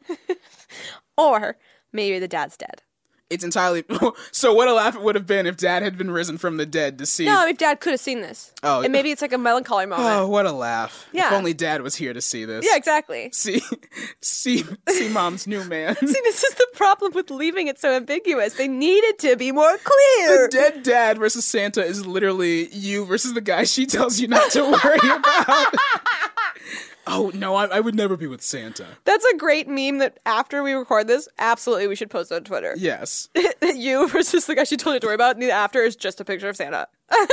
Or maybe the dad's dead. It's entirely so. What a laugh it would have been if Dad had been risen from the dead to see. No, if Dad could have seen this. Oh. And maybe it's like a melancholy moment. Oh, what a laugh! Yeah. If only Dad was here to see this. Yeah, exactly. See, see, see, Mom's new man. See, this is the problem with leaving it so ambiguous. They needed to be more clear. The dead dad versus Santa is literally you versus the guy she tells you not to worry about. Oh, no, I, I would never be with Santa. That's a great meme that after we record this, absolutely we should post on Twitter. Yes. You versus the guy she told you to worry about, and the after is just a picture of Santa.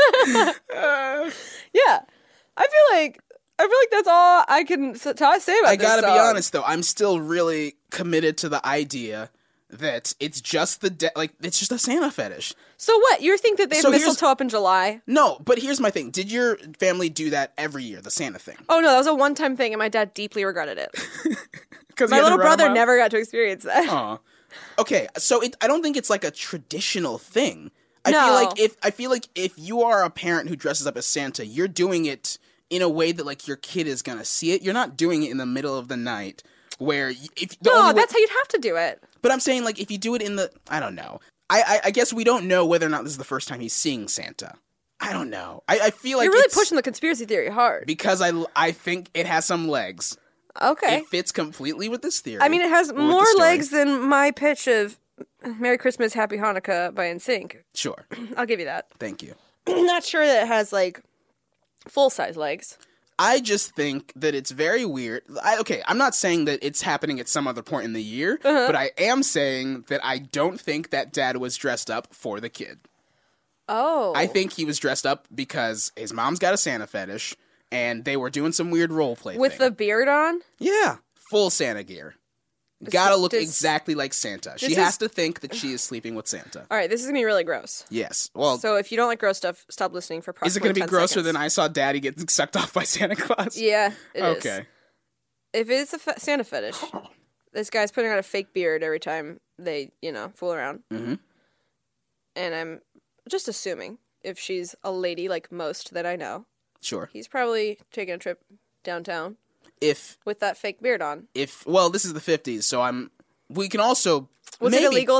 Uh, Yeah. I feel like I feel like that's all I can s- t- say about I this gotta be song. honest, though. I'm still really committed to the idea that it's just the de- like it's just a Santa fetish. So what? You think that they have So here's- mistletoe up in July? No, but here's my thing. Did your family do that every year, the Santa thing? Oh no, that was a one-time thing, and my dad deeply regretted it. Because My little brother never got to experience that. Aw. Okay, so it, I don't think it's like a traditional thing. I No. feel like if I feel like if you are a parent who dresses up as Santa, you're doing it in a way that like your kid is gonna see it. You're not doing it in the middle of the night where y- if the No, only way- that's how you'd have to do it. But I'm saying like if you do it in the I don't know. I, I I guess we don't know whether or not this is the first time he's seeing Santa. I don't know. I, I feel like You're really it's pushing the conspiracy theory hard. because I I think it has some legs. Okay. It fits completely with this theory. I mean, it has or with the more story. legs than my pitch of Merry Christmas, Happy Hanukkah by N Sync. Sure. I'll give you that. Thank you. I'm not sure that it has, like, full-size legs. I just think that it's very weird. I, okay, I'm not saying that it's happening at some other point in the year, Uh-huh. but I am saying that I don't think that dad was dressed up for the kid. Oh. I think he was dressed up because his mom's got a Santa fetish, and they were doing some weird role play With thing. the beard on? Yeah, full Santa gear. Gotta look does- exactly like Santa. She this has is- to think that she is sleeping with Santa. All right, this is going to be really gross. Yes. Well, So if you don't like gross stuff, stop listening for is it approximately going to be ten grosser seconds. than I saw Daddy get sucked off by Santa Claus? Yeah, it is. Okay. If it's a fe- Santa fetish, this guy's putting on a fake beard every time they, you know, fool around. Mhm. And I'm just assuming if she's a lady like most that I know, Sure. he's probably taking a trip downtown If with that fake beard on. if well, this is the fifties, so I'm. We can also Was maybe, it illegal then?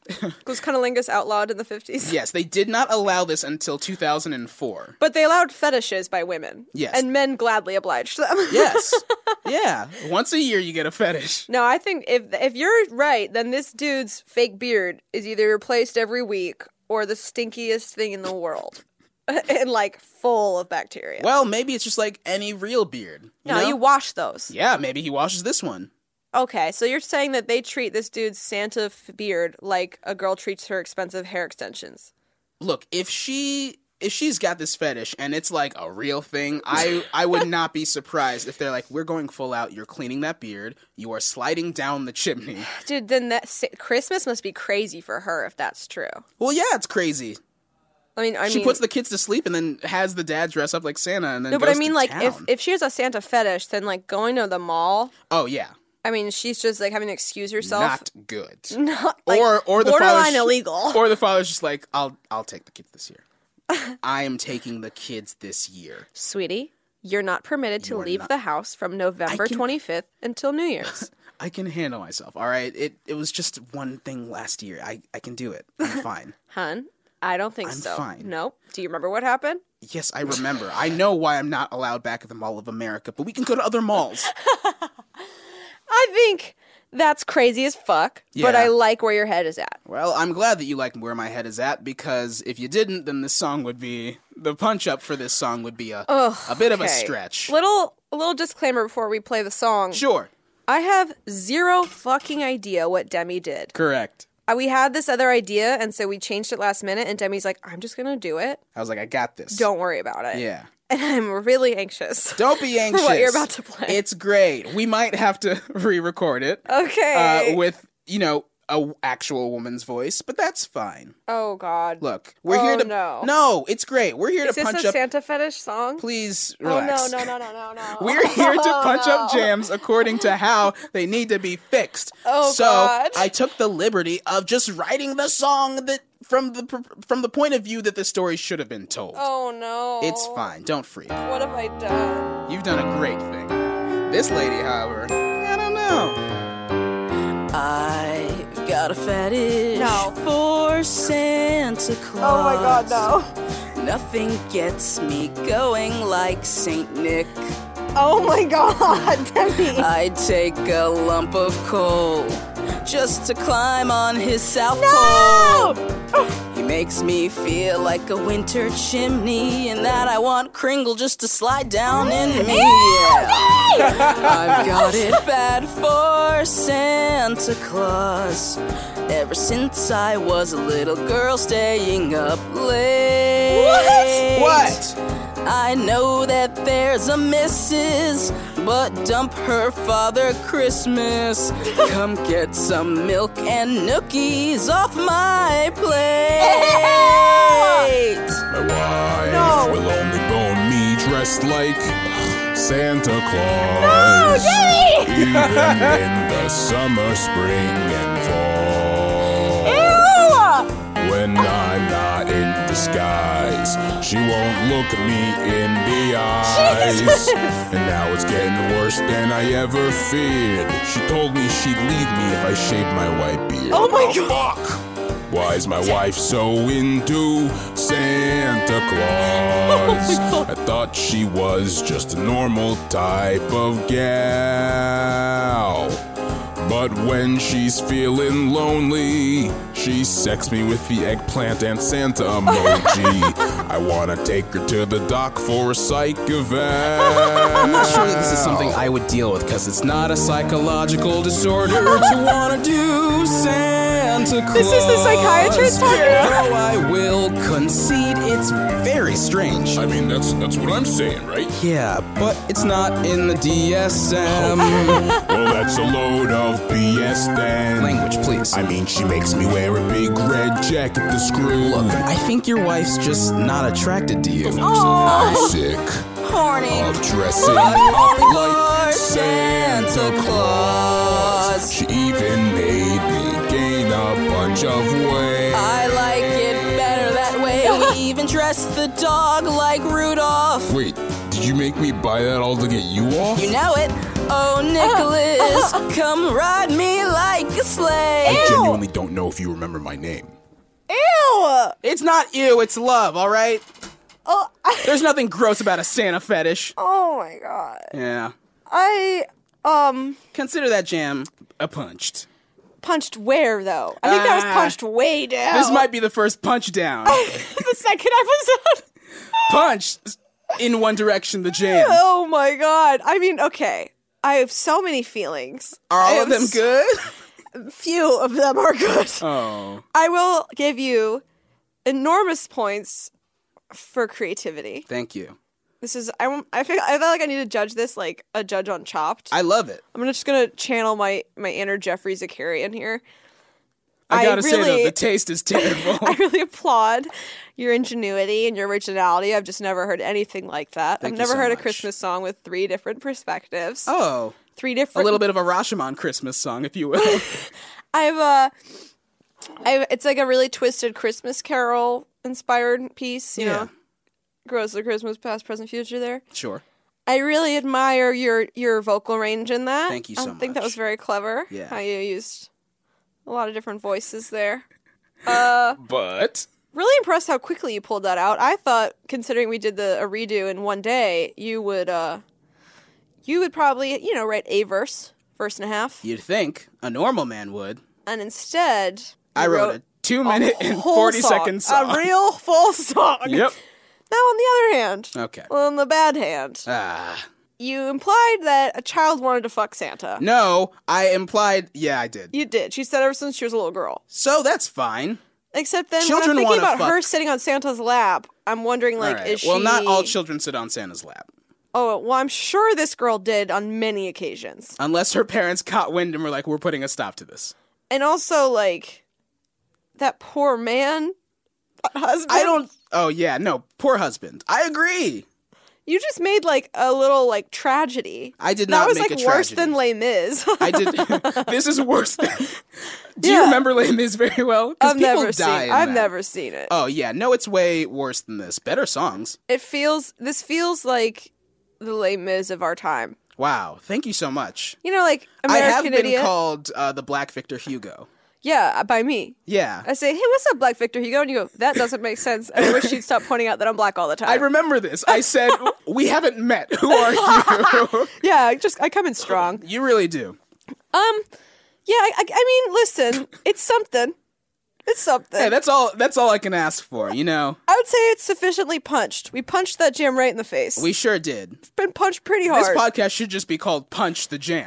Was cunnilingus outlawed in the fifties? Yes, they did not allow this until two thousand four. But they allowed fetishes by women. Yes. And men gladly obliged them. Yes. Yeah. Once a year you get a fetish. No, I think if if you're right, then this dude's fake beard is either replaced every week or the stinkiest thing in the world. And like full of bacteria. Well, maybe it's just like any real beard. You no, know? you wash those. Yeah, maybe he washes this one. Okay, so you're saying that they treat this dude's Santa f- beard like a girl treats her expensive hair extensions. Look, if she if she's got this fetish and it's like a real thing, I I would not be surprised if they're like, we're going full out, you're cleaning that beard, you are sliding down the chimney. Dude, then that Christmas must be crazy for her if that's true. Well, yeah, it's crazy. I mean, I she mean, puts the kids to sleep and then has the dad dress up like Santa and then no, goes but I mean, to like, town. if if she has a Santa fetish, then like going to the mall. Oh yeah, I mean, she's just like having to excuse herself. not good. Not like, or or the borderline father's, illegal. Or the father's just like, I'll I'll take the kids this year. I am taking the kids this year, Sweetie, you're not permitted to You are leave not- the house from November can- twenty-fifth until New Year's. I can handle myself. All right, it it was just one thing last year. I I can do it. I'm fine. Hun, I don't think I'm so. fine. Nope. Do you remember what happened? Yes, I remember. I know why I'm not allowed back at the Mall of America, but we can go to other malls. I think that's crazy as fuck, but Yeah. I like where your head is at. Well, I'm glad that you like where my head is at, because if you didn't, then this song would be the punch up for this song would be a a bit of a Okay. stretch. Little a little disclaimer before we play the song. Sure. I have zero fucking idea what Demi did. Correct. Uh, We had this other idea, and so we changed it last minute, and Demi's like, I'm just gonna do it. I was like, I got this. Don't worry about it. Yeah. And I'm really anxious. Don't be anxious. what you're about to play. It's great. We might have to re-record it. Okay. Uh, with, you know, a actual woman's voice, but that's fine. Oh, God. Look, we're Oh, here to no. No, it's great. We're here Is to this punch a up Santa fetish song? Please Oh, relax. no, no, no, no, no, no. We're here to Oh, punch no. up jams according to how they need to be fixed. Oh, so God. I took the liberty of just writing the song that from the from the point of view that the story should have been told. Oh, no. It's fine. Don't freak. What have I done? You've done a great thing. This lady, however, I don't know. I got a fetish No. for Santa Claus. Oh, my God, no. Nothing gets me going like Saint Nick. Oh, my God, Demi. I'd take a lump of coal just to climb on his south No! pole. He makes me feel like a winter chimney, and that I want Kringle just to slide down in me. Yeah. I've got it bad for Santa Claus ever since I was a little girl staying up late. What? I know that there's a missus, but dump her Father Christmas. Come get some milk and nookies off my plate. My wife No. will only bone me dressed like Santa Claus. No, Demi! Even in the summer, spring, and fall. Ew! When I'm not in disguise, she won't look me in the eyes. And now it's getting worse than I ever feared. She told me she'd leave me if I shaved my white beard. Oh my God. Fuck! Why is my wife so into Santa Claus? Oh I thought she was just a normal type of gal. But when she's feeling lonely, she sexts me with the eggplant and Santa emoji. I wanna take her to the doc for a psych eval. I'm not sure that this is something I would deal with, because it's not a psychological disorder to wanna do Santa Claus. This is the psychiatrist talking? Though I will concede it's very strange. I mean, that's that's what I'm saying, right? Yeah, but it's not in the D S M. Well, that's a load of B S then. Language, please. I mean, she makes me wear a big red jacket to screw. Look, I think your wife's just not attracted to you. I'm sick Horny. of dressing Horny up like for Santa Claus. She even made me gain a bunch of weight. I like it better that way. We even dressed the dog like Rudolph. Wait, did you make me buy that all to get you off? You know it. Oh, Nicholas, come ride me like a sleigh. I genuinely don't know if you remember my name. Ew! It's not ew, it's love, all right? Oh, I, There's nothing gross about a Santa fetish. oh my god. Yeah. I, um, Consider that jam a punched. punched where, though? I think that was Ah. punched way down. This might be the first punch down. the second episode. Punch in one direction, the jam. Oh my god. I mean, okay. I have so many feelings. Are I all of have them good? s- Few of them are good. Oh. I will give you enormous points for creativity. Thank you. This is I won't- I feel I feel like I need to judge this like a judge on Chopped. I love it. I'm just gonna channel my my inner Jeffrey Zakarian here. I I gotta say, though, really- the taste is terrible. I really applaud your ingenuity and your originality. I've just never heard anything like that. Thank I've you never so heard much. a Christmas song with three different perspectives. Oh. Three A different. little bit of a Rashomon Christmas song, if you will. I've uh, I've it's like a really twisted Christmas Carol inspired piece. You Yeah. know, grows the Christmas past, present, future. There. Sure. I really admire your your vocal range in that. Thank you so I think that much. was very clever. Yeah. How you used a lot of different voices there. Uh, But really impressed how quickly you pulled that out. I thought, considering we did the a redo in one day, you would uh, you would probably you know write a verse, verse and a half, you'd think a normal man would. and instead I you wrote, a two minute and whole forty song, second song. a real full song. Yep. Now, on the other hand, Okay. on the bad hand, Ah. you implied that a child wanted to fuck Santa. No, I implied. Yeah, I did. You did. She said ever since she was a little girl. So that's fine. Except then Children when I'm thinking wanna about her fuck. sitting on Santa's lap, I'm wondering, like, all right. is she... Well, not all children sit on Santa's lap. Oh, well, I'm sure this girl did on many occasions. Unless her parents caught wind and were like, we're putting a stop to this. And also, like, that poor man, that husband. I don't. Oh, yeah, no. Poor husband. I agree. You just made, like, a little, like, tragedy. I did That not was, make like, a worse tragedy. than Les Mis. I did. This is worse than. Do you Yeah. remember Les Mis very well? 'Cause I've people never seen die in I've that. never seen it. Oh, yeah. No, it's way worse than this. Better songs. It feels... This feels like the Les Mis of our time. Wow. Thank you so much. You know, like, American I have been Idiot. called uh, the Black Victor Hugo. Yeah, by me. Yeah. I say, hey, what's up, Black Victor Hugo? And you go, that doesn't make sense. And I wish you'd stop pointing out that I'm black all the time. I remember this. I said, we haven't met. Who are you? Yeah, I just I come in strong. You really do. Um, yeah, I, I, I mean, listen, it's something. It's something. Hey, that's all. That's all I can ask for. You know, I would say it's sufficiently punched. We punched that jam right in the face. we sure did. We've been punched pretty This hard. podcast should just be called Punch the Jam.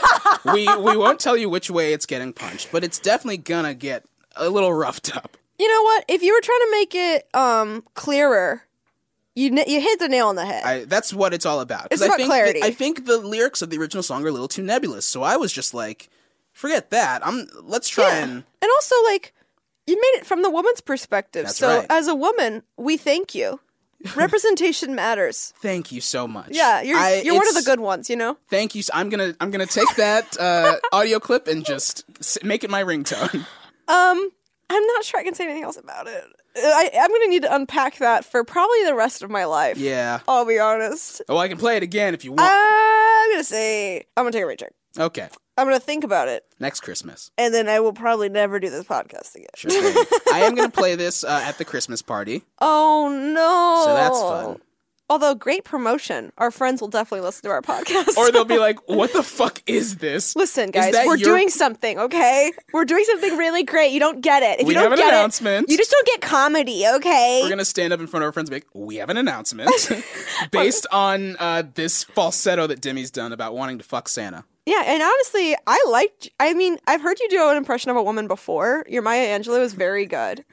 we we won't tell you which way it's getting punched, but it's definitely gonna get a little roughed up. You know what? If you were trying to make it um clearer, you n- you hit the nail on the head. I, that's what it's all about. 'Cause It's I about think clarity. The, I think the lyrics of the original song are a little too nebulous, so I was just like, forget that. I'm. Let's try Yeah. and. And also, like, you made it from the woman's perspective. That's so, right. as a woman, we thank you. Representation matters. Thank you so much. Yeah, you're I- you're one of the it's- good ones, you know. Thank you. s- I'm gonna I'm gonna take that uh, audio clip and just s- make it my ringtone. Um, I'm not sure I can say anything else about it. I, I'm gonna need to unpack that for probably the rest of my life. Yeah. I'll be honest. Oh, I can play it again if you want. I'm gonna say I'm gonna take a rain check. Okay. I'm gonna think about it, Next Christmas. and then I will probably never do this podcast again. Sure thing. I am gonna play this uh, at the Christmas party, Oh no! so that's fun. Although great promotion, our friends will definitely listen to our podcast. Or they'll be like, "What the fuck is this?" Listen, Is guys, that we're your- doing something, okay? We're doing something really great. You don't get it. If We you don't have an get announcement. it, you just don't get comedy, okay? We're gonna stand up in front of our friends and be like, "We have an announcement based on uh, this falsetto that Demi's done about wanting to fuck Santa." Yeah, and honestly, I liked. I mean, I've heard you do an impression of a woman before. Your Maya Angelou was very good,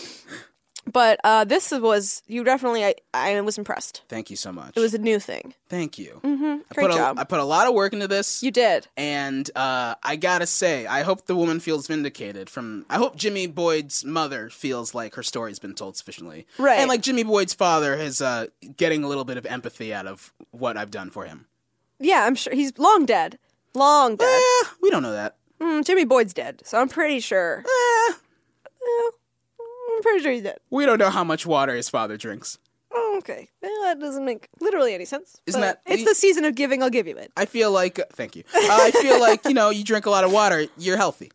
but uh, this was you definitely. I, I was impressed. Thank you so much. It was a new thing. Thank you. Mm-hmm. I Great put a, job. I put a lot of work into this. You did. And uh, I gotta say, I hope the woman feels vindicated. From I hope Jimmy Boyd's mother feels like her story's been told sufficiently, Right. And like Jimmy Boyd's father is uh, getting a little bit of empathy out of what I've done for him. Yeah, I'm sure he's long dead. Long dead. Eh, we don't know that. Mm, Jimmy Boyd's dead, so I'm pretty sure. Eh, I'm pretty sure he's dead. we don't know how much water his father drinks. Oh, Okay. Well, that doesn't make literally any sense. Isn't but that- It's the season of giving, I'll give you it. I feel like, thank you. Uh, I feel like, you know, you drink a lot of water, you're healthy.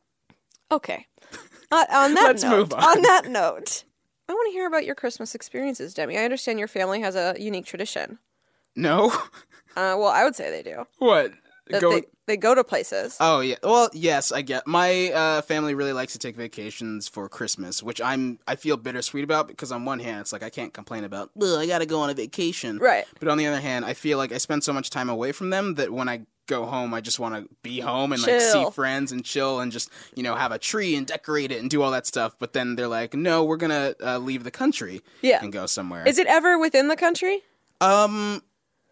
Okay. Uh, on that Let's note, move on. that note, I want to hear about your Christmas experiences, Demi. I understand your family has a unique tradition. No? Uh, well, I would say they do. What? That Go- they, they go to places. Oh yeah. Well, yes, I get. My uh, family really likes to take vacations for Christmas, which I'm I feel bittersweet about because on one hand, it's like I can't complain about. Ugh, I got to go on a vacation. Right. But on the other hand, I feel like I spend so much time away from them that when I go home, I just want to be home and like see Chill. friends and chill and just you know have a tree and decorate it and do all that stuff. But then they're like, no, we're gonna uh, leave the country. Yeah. And go somewhere. Is it ever within the country? Um.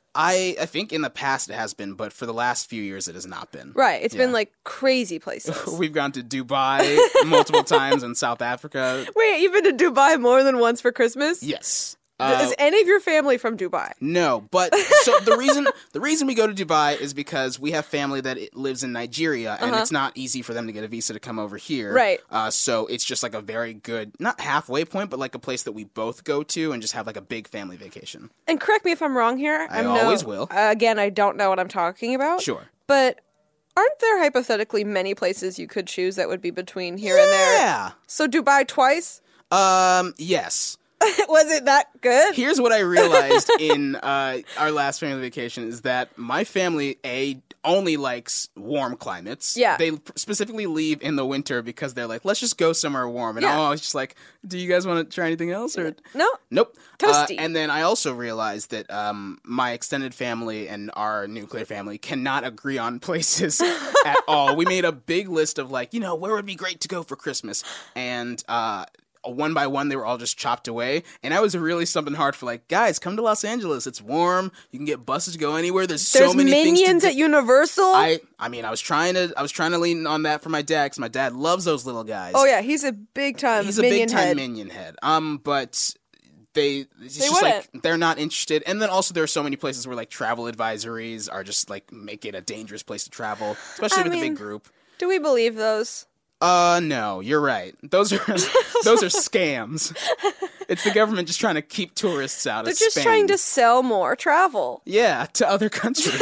I I think in the past it has been, but for the last few years it has not been. Right. It's been Yeah. like crazy places. We've gone to Dubai multiple times and South Africa. Wait, you've been to Dubai more than once for Christmas? Yes. Is Uh, any of your family from Dubai? no, but so the reason the reason we go to Dubai is because we have family that it lives in Nigeria, and it's not easy for them to get a visa to come over here. Right. Uh, so it's just like a very good, not halfway point, but like a place that we both go to and just have like a big family vacation. And correct me if I'm wrong here. I I'm always no, will. Uh, again, I don't know what I'm talking about. Sure. But aren't there hypothetically many places you could choose that would be between here and there? Yeah. So Dubai twice? Um. Yes. Was it that good? Here's what I realized in uh, our last family vacation is that my family, A, only likes warm climates. Yeah. They specifically leave in the winter because they're like, let's just go somewhere warm. And Yeah. I'm always just like, do you guys want to try anything else? Or No. Nope. Toasty. Uh, and then I also realized that um, my extended family and our nuclear family cannot agree on places at all. We made a big list of like, you know, where would be great to go for Christmas? And uh, one by one, they were all just chopped away. And I was really stumping hard for like, guys, come to Los Angeles. It's warm. You can get buses to go anywhere. There's, There's so many things to Minions do. at Universal. I, I mean, I was trying to, I was trying to lean on that for my dad because my dad loves those little guys. oh yeah, he's a big time He's a minion big time head. minion head. Um, but they it's They just like wouldn't. they're not interested. And then also there are so many places where like travel advisories are just like make it a dangerous place to travel, especially I with a mean- big group. Do we believe those? Uh, no, you're right. Those are those are scams. It's the government just trying to keep tourists out They're of just Spain. trying to sell more travel. yeah, to other countries.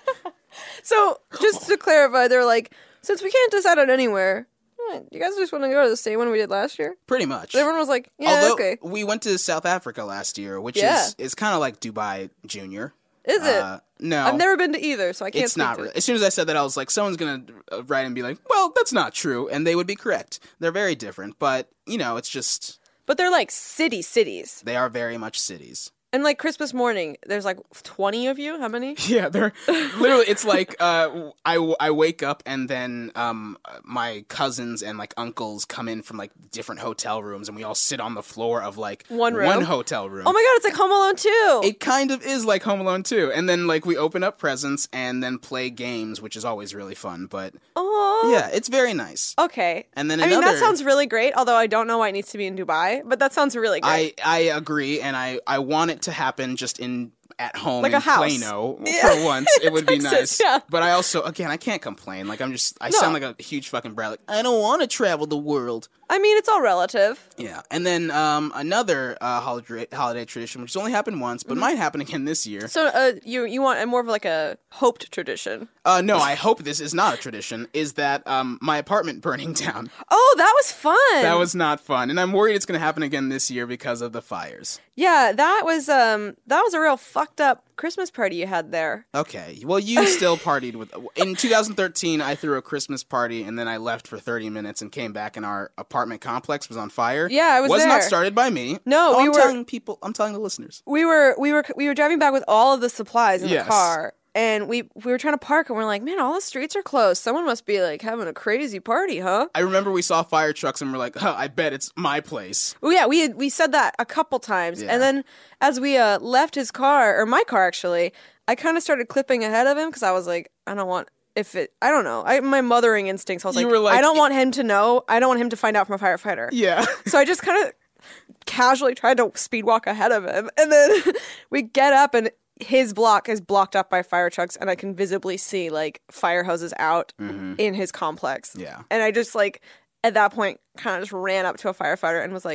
So, just to clarify, they're like, since we can't decide on anywhere, eh, you guys just want to go to the same one we did last year? Pretty much. Everyone was like, yeah, Although okay. we went to South Africa last year, which Yeah. is is kind of like Dubai Junior. Is it? Uh, no, I've never been to either, so I can't It's speak not to really. it. As soon as I said that, I was like, someone's gonna uh, write and be like, "Well, that's not true," and they would be correct. They're very different, but you know, it's just But they're like city cities. they are very much cities. And like Christmas morning, there's like twenty of you. How many? Yeah, they're literally. It's like uh, I I wake up and then um my cousins and like uncles come in from like different hotel rooms, and we all sit on the floor of like One room? one hotel room. Oh my god, it's like Home Alone two. It kind of is like Home Alone two. And then, like, we open up presents and then play games, which is always really fun. But, Oh. yeah, it's very nice. Okay. And then I mean, that another- sounds really great, although I don't know why it needs to be in Dubai, but that sounds really great. I, I agree, and I, I want it to happen just in at home Like in a house. Plano Yeah. for once. It would be Texas, nice. yeah. But I also, again, I can't complain. Like, I'm just, I No. sound like a huge fucking brat. Like, I don't want to travel the world. I mean, it's all relative. Yeah. And then um, another uh, holiday, holiday tradition, which has only happened once, but might happen again this year. So uh, you you want a more of like a hoped tradition. Uh, no, I hope this is not a tradition, is that um, my apartment burning down. Oh, that was fun. That was not fun, and I'm worried it's going to happen again this year because of the fires. Yeah, that was um that was a real fucked up Christmas party you had there. Okay, well, you still partied with. In two thousand thirteen, I threw a Christmas party, and then I left for thirty minutes and came back, and our apartment complex was on fire. Yeah, I was Was there. not started by me. No, Oh, we I'm were- telling people. I'm telling the listeners. We were we were we were driving back with all of the supplies in Yes. the car. And we we were trying to park, and we're like, man, all the streets are closed. Someone must be like having a crazy party, huh? I remember we saw fire trucks, and we're like, huh, I bet it's my place. Oh yeah, we had, we said that a couple times, Yeah. and then as we uh, left his car or my car actually, I kind of started clipping ahead of him because I was like, I don't want if it, I don't know, I my mothering instincts. I was You like, were like- I don't want him to know. I don't want him to find out from a firefighter. Yeah. So I just kind of casually tried to speed walk ahead of him, and then we get up and his block is blocked up by fire trucks, and I can visibly see like fire hoses out in his complex. Yeah. And I just like at that point kind of just ran up to a firefighter and was like,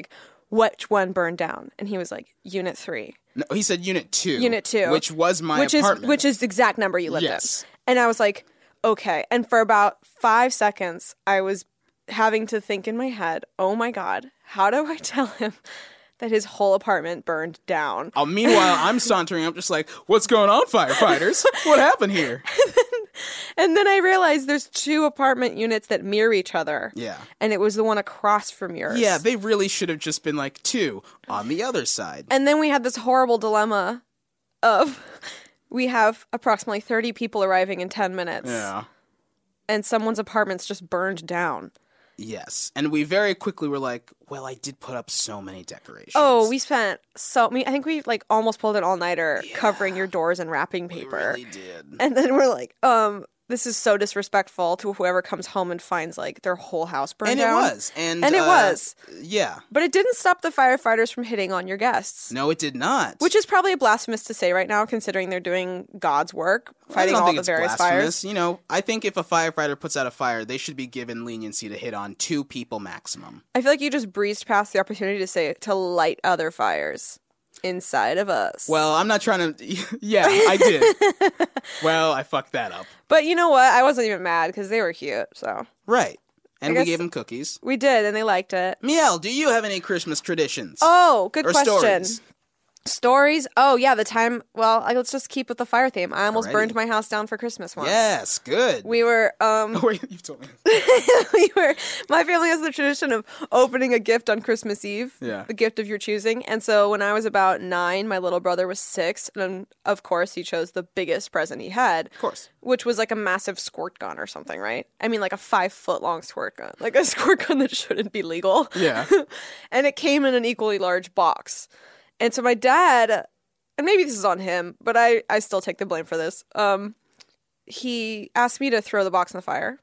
which one burned down? And he was like, unit three. No, he said unit two. Unit two. Which was my which apartment. Is, which is the exact number you lived Yes. in. And I was like, okay. And for about five seconds, I was having to think in my head, oh my God, how do I tell him that his whole apartment burned down? Oh, meanwhile, I'm sauntering up just like, what's going on, firefighters? What happened here? And then I realized there's two apartment units that mirror each other. Yeah. And it was the one across from yours. Yeah, they really should have just been like two on the other side. And then we had this horrible dilemma of we have approximately thirty people arriving in ten minutes. Yeah. And someone's apartment's just burned down. Yes. And we very quickly were like, well, I did put up so many decorations. Oh, we spent so me I think we like almost pulled an all-nighter yeah. covering your doors in wrapping paper. We really did. And then we're like, um, this is so disrespectful to whoever comes home and finds like their whole house burned and down. And it was. And, and it uh, was. Yeah. But it didn't stop the firefighters from hitting on your guests. No, it did not. Which is probably blasphemous to say right now, considering they're doing God's work, fighting I don't all think the it's various blasphemous. fires. You know, I think if a firefighter puts out a fire, they should be given leniency to hit on two people maximum. I feel like you just breezed past the opportunity to say to light other fires inside of us. Well, I'm not trying to... Yeah, I did. Well, I fucked that up. But you know what? I wasn't even mad because they were cute, so... Right. And I we guess gave them cookies. We did, and they liked it. Miel, do you have any Christmas traditions? Oh, good or question. Stories? Stories? Oh, yeah, the time... Well, I- let's just keep with the fire theme. I almost Alrighty. burned my house down for Christmas once. Yes, good. We were... um Oh, wait, you've told me. we were my family has the tradition of opening a gift on Christmas Eve. Yeah. The gift of your choosing. And so when I was about nine, my little brother was six, and of course he chose the biggest present he had. Of course. Which was like a massive squirt gun or something, right? I mean like a five foot long squirt gun. Like a squirt gun that shouldn't be legal. Yeah. And it came in an equally large box. And so my dad, and maybe this is on him, but I, I still take the blame for this. Um, he asked me to throw the box in the fire.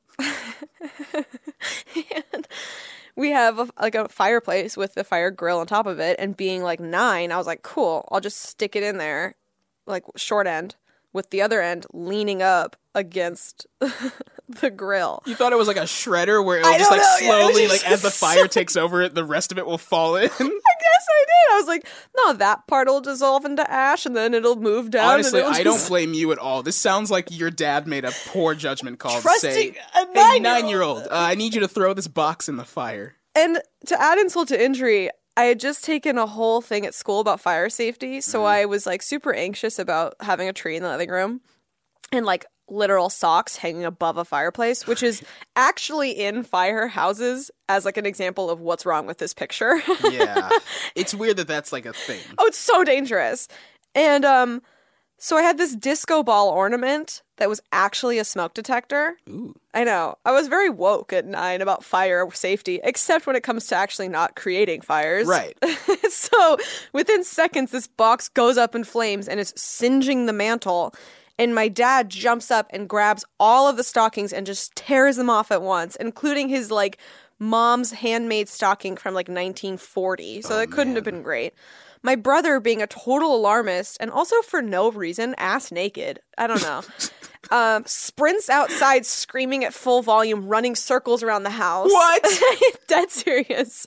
And we have a, like a fireplace with the fire grill on top of it, and being like nine, I was like, cool, I'll just stick it in there, like short end, with the other end leaning up against the grill. You thought it was like a shredder where it I would just don't like know, yeah, it was slowly, just like as the so- fire takes over it, the rest of it will fall in? I guess I did. I was like, no, that part will dissolve into ash, and then it'll move down. Honestly, and it'll I don't just... blame you at all. This sounds like your dad made a poor judgment call Trusting to say, a hey, nine-year-old." nine-year-old, uh, I need you to throw this box in the fire. And to add insult to injury, I had just taken a whole thing at school about fire safety, so I was like super anxious about having a tree in the living room, and like literal socks hanging above a fireplace, which is actually in firehouses as like an example of what's wrong with this picture. Yeah. It's weird that that's like a thing. Oh, it's so dangerous. And um, so I had this disco ball ornament that was actually a smoke detector. Ooh. I know. I was very woke at nine about fire safety, except when it comes to actually not creating fires. Right. So within seconds, this box goes up in flames and is singeing the mantle. And my dad jumps up and grabs all of the stockings and just tears them off at once, including his, like, mom's handmade stocking from, like, nineteen forty. So Oh, that couldn't have man. been great. My brother, being a total alarmist, and also for no reason, ass naked, I don't know, um, sprints outside screaming at full volume, running circles around the house. What? Dead serious.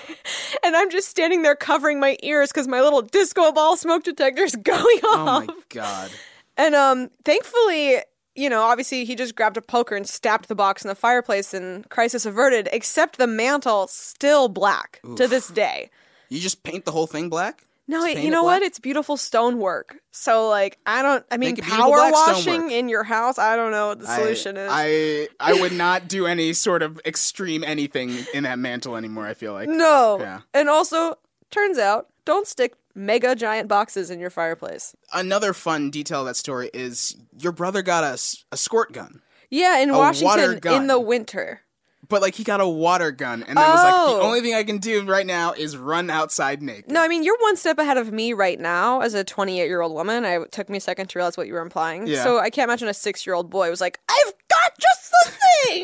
And I'm just standing there covering my ears because my little disco ball smoke detector's going off. Oh my god. And um, thankfully, you know, obviously he just grabbed a poker and stabbed the box in the fireplace and crisis averted, except the mantle still black to this day. You just paint the whole thing black? No, Just it- paint you it know black? what? It's beautiful stonework. So, like, I don't, I mean, Make it beautiful power black washing stonework. in your house, I don't know what the solution I, is. I I would not do any sort of extreme anything in that mantle anymore, I feel like. no. Yeah. And also, turns out, don't stick mega giant boxes in your fireplace. Another fun detail of that story is your brother got a, s- a squirt gun. Yeah, in A water Washington gun. in the winter. But, like, he got a water gun, and then was like, Oh. the only thing I can do right now is run outside naked. No, I mean, you're one step ahead of me right now as a twenty-eight-year-old woman. I, it took me a second to realize what you were implying. Yeah. So I can't imagine a six-year-old boy was like, I've got just the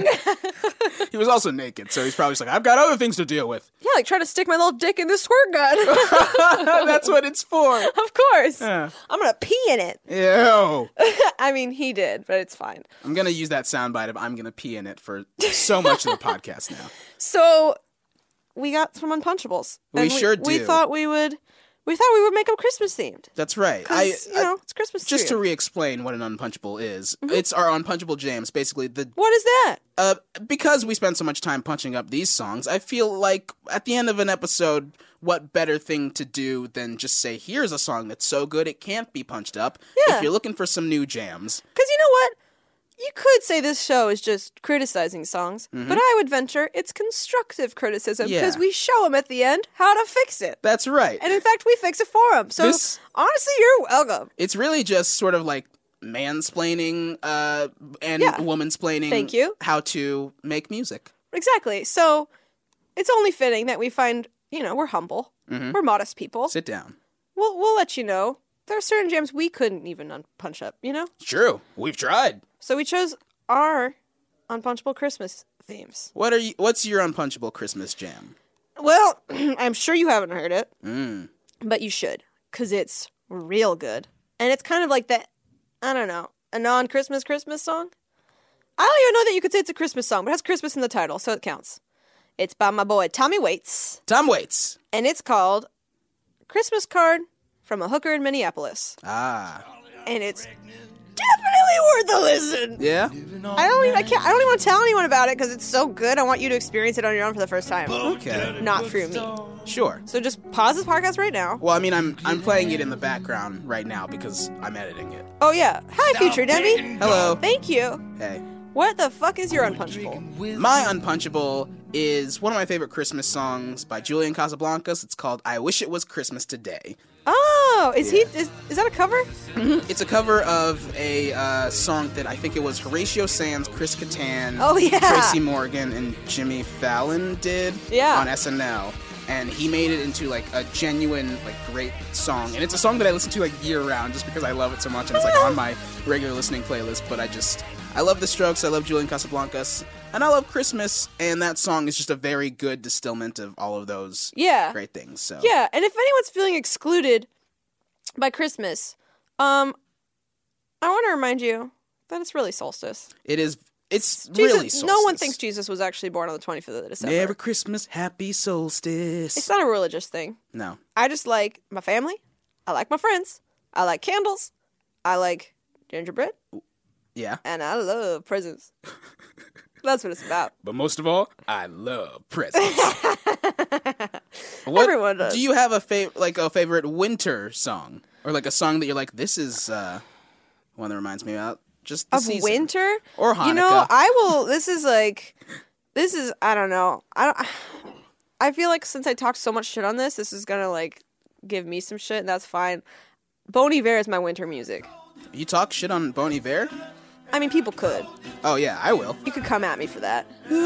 thing! He was also naked, so he's probably just like, I've got other things to deal with. Yeah, like trying to stick my little dick in this squirt gun. That's what it's for. Of course. Yeah. I'm going to pee in it. Ew. I mean, he did, but it's fine. I'm going to use that soundbite of I'm going to pee in it for so much of the podcast now. So we got some Unpunchables. We And sure We do. thought we would. We thought we would make them Christmas themed. That's right. I, 'Cause, you know, it's Christmas just to tree. re-explain what an unpunchable is. Mm-hmm. It's our unpunchable jams. Basically, the What is that? uh, because we spend so much time punching up these songs, I feel like at the end of an episode, what better thing to do than just say, "Here's a song that's so good it can't be punched up." Yeah. If you're looking for some new jams, Because you know what? You could say this show is just criticizing songs, but I would venture it's constructive criticism because Yeah. we show them at the end how to fix it. that's right. And in fact, we fix it for them. So This- honestly, you're welcome. It's really just sort of like mansplaining uh, and Yeah. womansplaining. Thank you. How to make music. Exactly. So it's only fitting that we find, you know, we're humble. We're modest people. Sit down. We'll, we'll let you know. There are certain jams we couldn't even un- punch up, you know? True. We've tried. So we chose our Unpunchable Christmas themes. What are you? What's your unpunchable Christmas jam? Well, I'm sure you haven't heard it, Mm. but you should, because it's real good. And it's kind of like that, I don't know, a non-Christmas Christmas song? I don't even know that you could say it's a Christmas song, but it has Christmas in the title, so it counts. It's by my boy Tommy Waits, Tom Waits. and it's called Christmas Card from a Hooker in Minneapolis. Ah. And it's definitely worth a listen. Yeah. I don't even I can't I don't even want to tell anyone about it because it's so good. I want you to experience it on your own for the first time. Okay. Not through me. Sure. So just pause this podcast right now. Well, I mean, I'm I'm playing it in the background right now because I'm editing it. Oh yeah. Hi future Debbie. Hello. Thank you. Hey. What the fuck is your unpunchable? My unpunchable is one of my favorite Christmas songs by Julian Casablancas. It's called "I Wish It Was Christmas Today." Oh, is he is, is that a cover? It's a cover of a uh, song that I think it was Horatio Sands, Chris Kattan, Oh, yeah. Tracy Morgan, and Jimmy Fallon did Yeah. on S N L. And he made it into like a genuine, like great song. And it's a song that I listen to like year round just because I love it so much. And it's like on my regular listening playlist. But I just, I love the Strokes. I love Julian Casablancas. And I love Christmas. And that song is just a very good distillment of all of those Yeah. great things. So Yeah, and if anyone's feeling excluded by Christmas, um I want to remind you that it's really solstice. it is, it's Jesus, really solstice. no one thinks Jesus was actually born on the twenty-fifth of December. Merry Christmas, happy solstice. It's not a religious thing. No. I just like my family. I like my friends. I like candles. I like gingerbread. Yeah. And I love presents. That's what it's about. But most of all, I love presents. What, Everyone does. Do you have a fav- like a favorite winter song, or like a song that you're like, this is uh, one that reminds me about just the Of season? winter? Or You know, Hanukkah. I will, this is like, this is, I don't know. I don't, I feel like since I talked so much shit on this, this is gonna like give me some shit, and that's fine. Bon Iver is my winter music. You talk shit on Bon Iver? I mean, people could. Oh yeah, I will. You could come at me for that.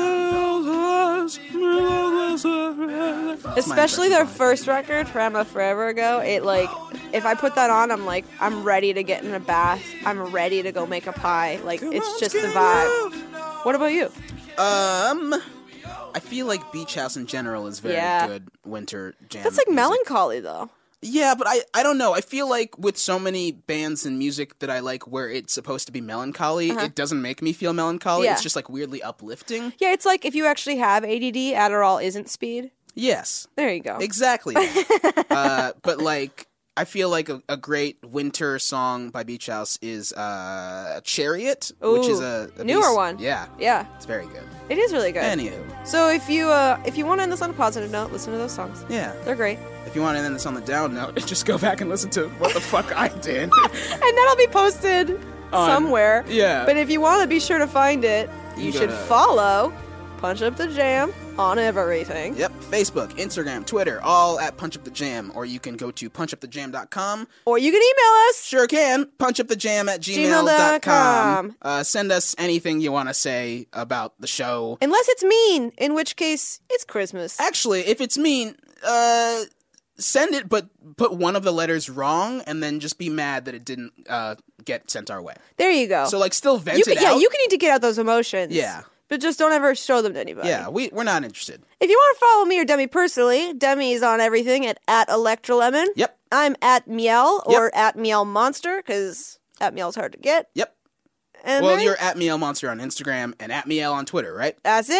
That's my Especially impression their of Bon Iver. first record from a forever ago. It like, if I put that on, I'm like, I'm ready to get in a bath. I'm ready to go make a pie. Like, it's just the vibe. What about you? Um, I feel like Beach House in general is very Yeah. good winter jam. That's like music. melancholy, though. Yeah, but I, I don't know. I feel like with so many bands and music that I like where it's supposed to be melancholy, it doesn't make me feel melancholy. Uh-huh. Yeah. It's just like weirdly uplifting. Yeah, it's like if you actually have A D D, Adderall isn't speed. Yes, There you go. exactly. that. uh, but like, I feel like a, a great winter song by Beach House is uh, Chariot, which is Ooh, a, a newer piece- one. Yeah, Yeah, it's very good. it is really good. Anywho, So if you uh, if you want to end this on a positive note, listen to those songs. yeah. They're great. If you want to end this on the down note, just go back and listen to what the fuck I did. And that'll be posted On- somewhere. yeah. But if you want to be sure to find it, you, You should gotta- follow Punch Up the Jam on everything. Yep, Facebook, Instagram, Twitter, all at Punch Up the Jam, or you can go to punch up the jam dot com. Or you can email us. Sure can. punchupthejam at gmail gmail dot dot com. com. Uh, send us anything you want to say about the show. Unless it's mean, in which case it's Christmas. Actually, if it's mean, uh, send it, but put one of the letters wrong, and then just be mad that it didn't uh, get sent our way. There you go. So, like, still vent you it can, yeah, out. you can need to get out those emotions. Yeah. But just don't ever show them to anybody. Yeah, we, we're not interested. If you want to follow me or Demi personally, Demi is on everything at, at ElectraLemon. Yep. I'm at Miel or Yep. at Miel Monster because at Miel's hard to get. Yep. And Well, then you're at Miel Monster on Instagram and at Miel on Twitter, right? that's it.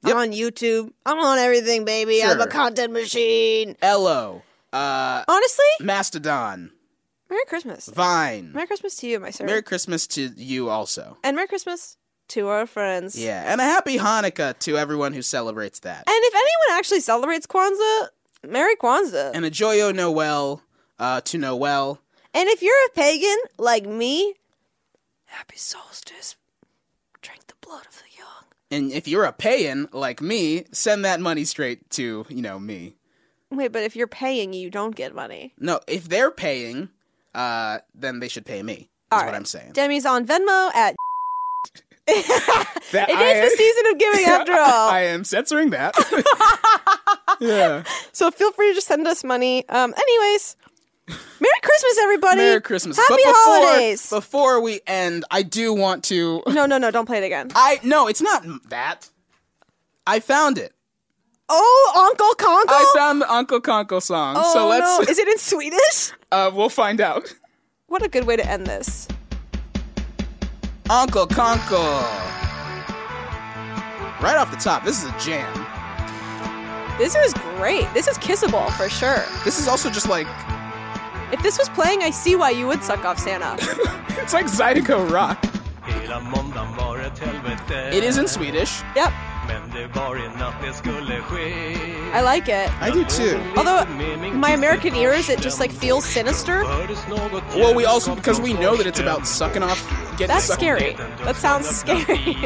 I'm on YouTube. I'm on everything, baby. I'm a Sure. content machine. Ello, uh, Honestly, Mastodon, Merry Christmas. Vine. Merry Christmas to you, my sir. Merry Christmas to you also. and Merry Christmas to our friends. Yeah, and a happy Hanukkah to everyone who celebrates that. And if anyone actually celebrates Kwanzaa, Merry Kwanzaa. And a Joyo Noel uh, to Noel. And if you're a pagan like me, happy solstice. Drink the blood of the young. And if you're a payan like me, send that money straight to, you know, me. Wait, but if you're paying, you don't get money. No, if they're paying, uh, then they should pay me, is All what right. I'm saying. Demi's on Venmo at... That It is the season of giving after all. I am censoring that. Yeah. So feel free to just send us money. Um, anyways, Merry Christmas, everybody. Merry Christmas. Happy but before, holidays. Before we end, I do want to... No, no, no, don't play it again. I No, it's not that. I found it. Oh, Uncle Conkle? I found the Uncle Conkle song. Oh, so let's... no. Is it in Swedish? Uh, we'll find out. What a good way to end this. Uncle Conkle. Right off the top, this is a jam. This is great. This is kissable for sure. This is also just like... If this was playing, I see why you would suck off Santa. It's like Zydeco rock. It is in Swedish. Yep. I like it. I do too. Although, my American ears, it just like feels sinister. Well, we also, because we know that it's about sucking off, getting That's sucked- scary. That sounds scary.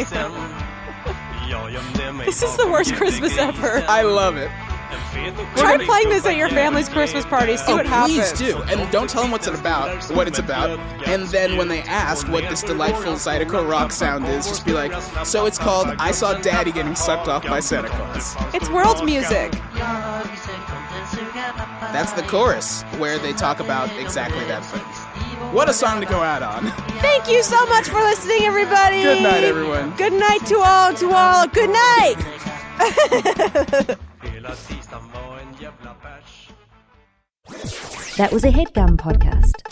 This is the worst Christmas ever. I love it. Try playing this at your family's Christmas party. See Oh, what happens. please do. And don't tell them what's it about, what it's about. And then when they ask what this delightful Zydeco rock sound is, just be like, so it's called I Saw Daddy Getting Sucked Off by Santa Claus. It's world music. That's the chorus, where they talk about exactly that thing. What a song to go out on. Thank you so much for listening, everybody. Good night, everyone. Good night to all. To all. Good night. That was a HeadGum podcast.